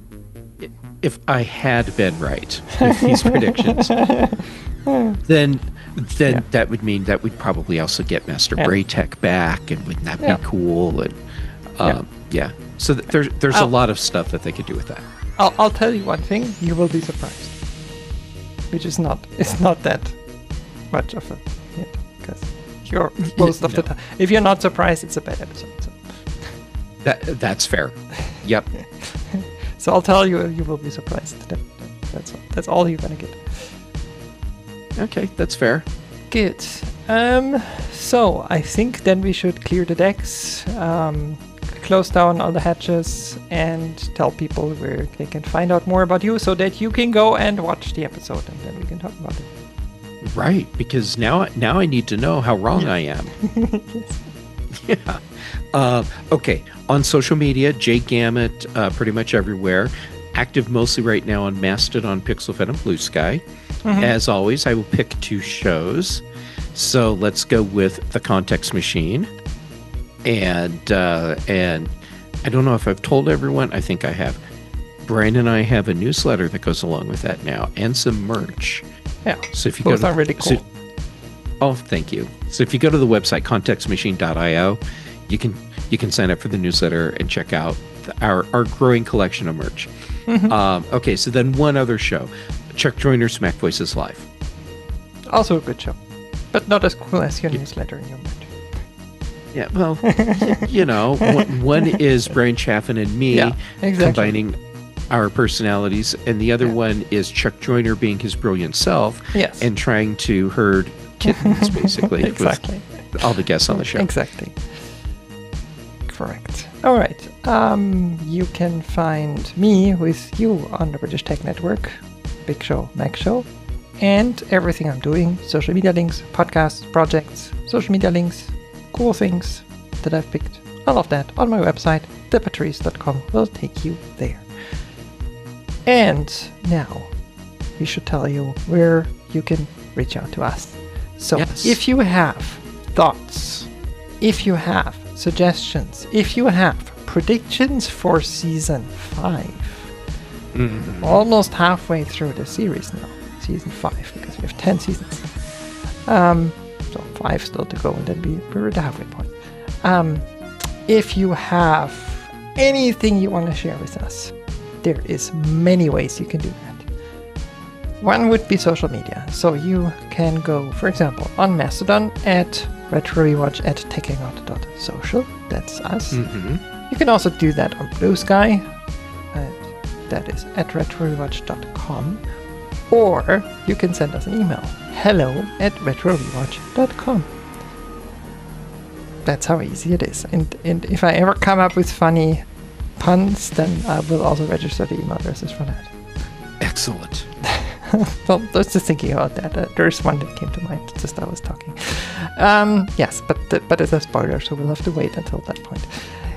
had been right with these predictions, then that would mean that we'd probably also get Master Braytek back, and wouldn't that be cool? And so there's a lot of stuff that they could do with that. I'll tell you one thing: you will be surprised, which is not that much of a hint, because you're most of the time. If you're not surprised, it's a bad episode. So. That's fair. Yep. So I'll tell you, you will be surprised. That's all you're gonna get. Okay, that's fair. Good. So I think then we should clear the decks, close down all the hatches, and tell people where they can find out more about you, so that you can go and watch the episode, and then we can talk about it. Right, because now I need to know how wrong I am. Yes. Yeah. Okay. On social media, Jake Gamut, pretty much everywhere. Active mostly right now on Mastodon, PixelFed, and Blue Sky. Mm-hmm. As always, I will pick 2 shows. So let's go with The Context Machine. And I don't know if I've told everyone. I think I have. Brian and I have a newsletter that goes along with that now, and some merch. Yeah. So if you both are really cool. Thank you. So if you go to the website contextmachine.io, you can sign up for the newsletter and check out our growing collection of merch. Mm-hmm. Okay, so then one other show, Chuck Joyner's Mac Voices Live. Also a good show, but not as cool as your newsletter and your merch. Yeah, well, one is Brian Chaffin and me combining our personalities, and the other one is Chuck Joyner being his brilliant self and trying to herd kittens, basically. Exactly. With all the guests on the show. Exactly. Correct. All right. You can find me with you on the British Tech Network, Big Show, Mac Show, and everything I'm doing, social media links, podcasts, projects, social media links, cool things that I've picked, all of that on my website, thepatrice.com will take you there. And now we should tell you where you can reach out to us. So if you have thoughts, if you have suggestions, if you have predictions for season 5, almost halfway through the series now, season 5, because we have 10 seasons. So 5 still to go, and then we're at the halfway point. If you have anything you want to share with us, there is many ways you can do that. One would be social media. So you can go, for example, on Mastodon at RetroRewatch at techhangout.social. That's us. Mm-hmm. You can also do that on Blue Sky. That is at retrorewatch.com. Or you can send us an email. hello@retrorewatch.com. That's how easy it is. And if I ever come up with funny puns, then I will also register the email addresses for that. Excellent. Well, I was just thinking about that. There's one that came to mind just I was talking. Yes, but it's a spoiler, so we'll have to wait until that point.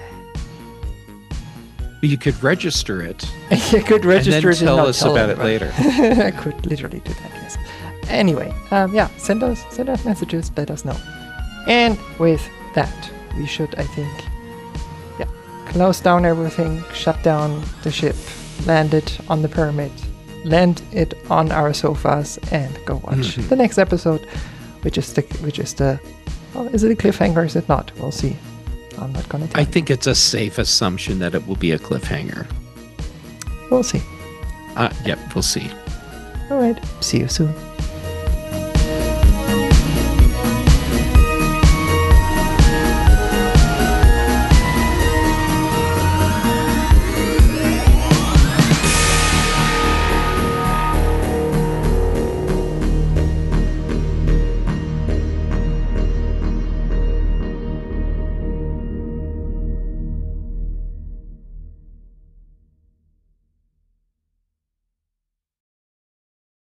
You could register it. You could register and then tell us about it later. I could literally do that, yes. Anyway, yeah, send us messages, let us know. And with that, we should, I think, yeah, close down everything, shut down the ship, land it on the pyramid, land it on our sofas, and go watch the next episode, which is the well, is it a cliffhanger? Is it not? We'll see. I'm not gonna tell I you. think it's a safe assumption that it will be a cliffhanger. We'll see. Yep, we'll see. All right. See you soon.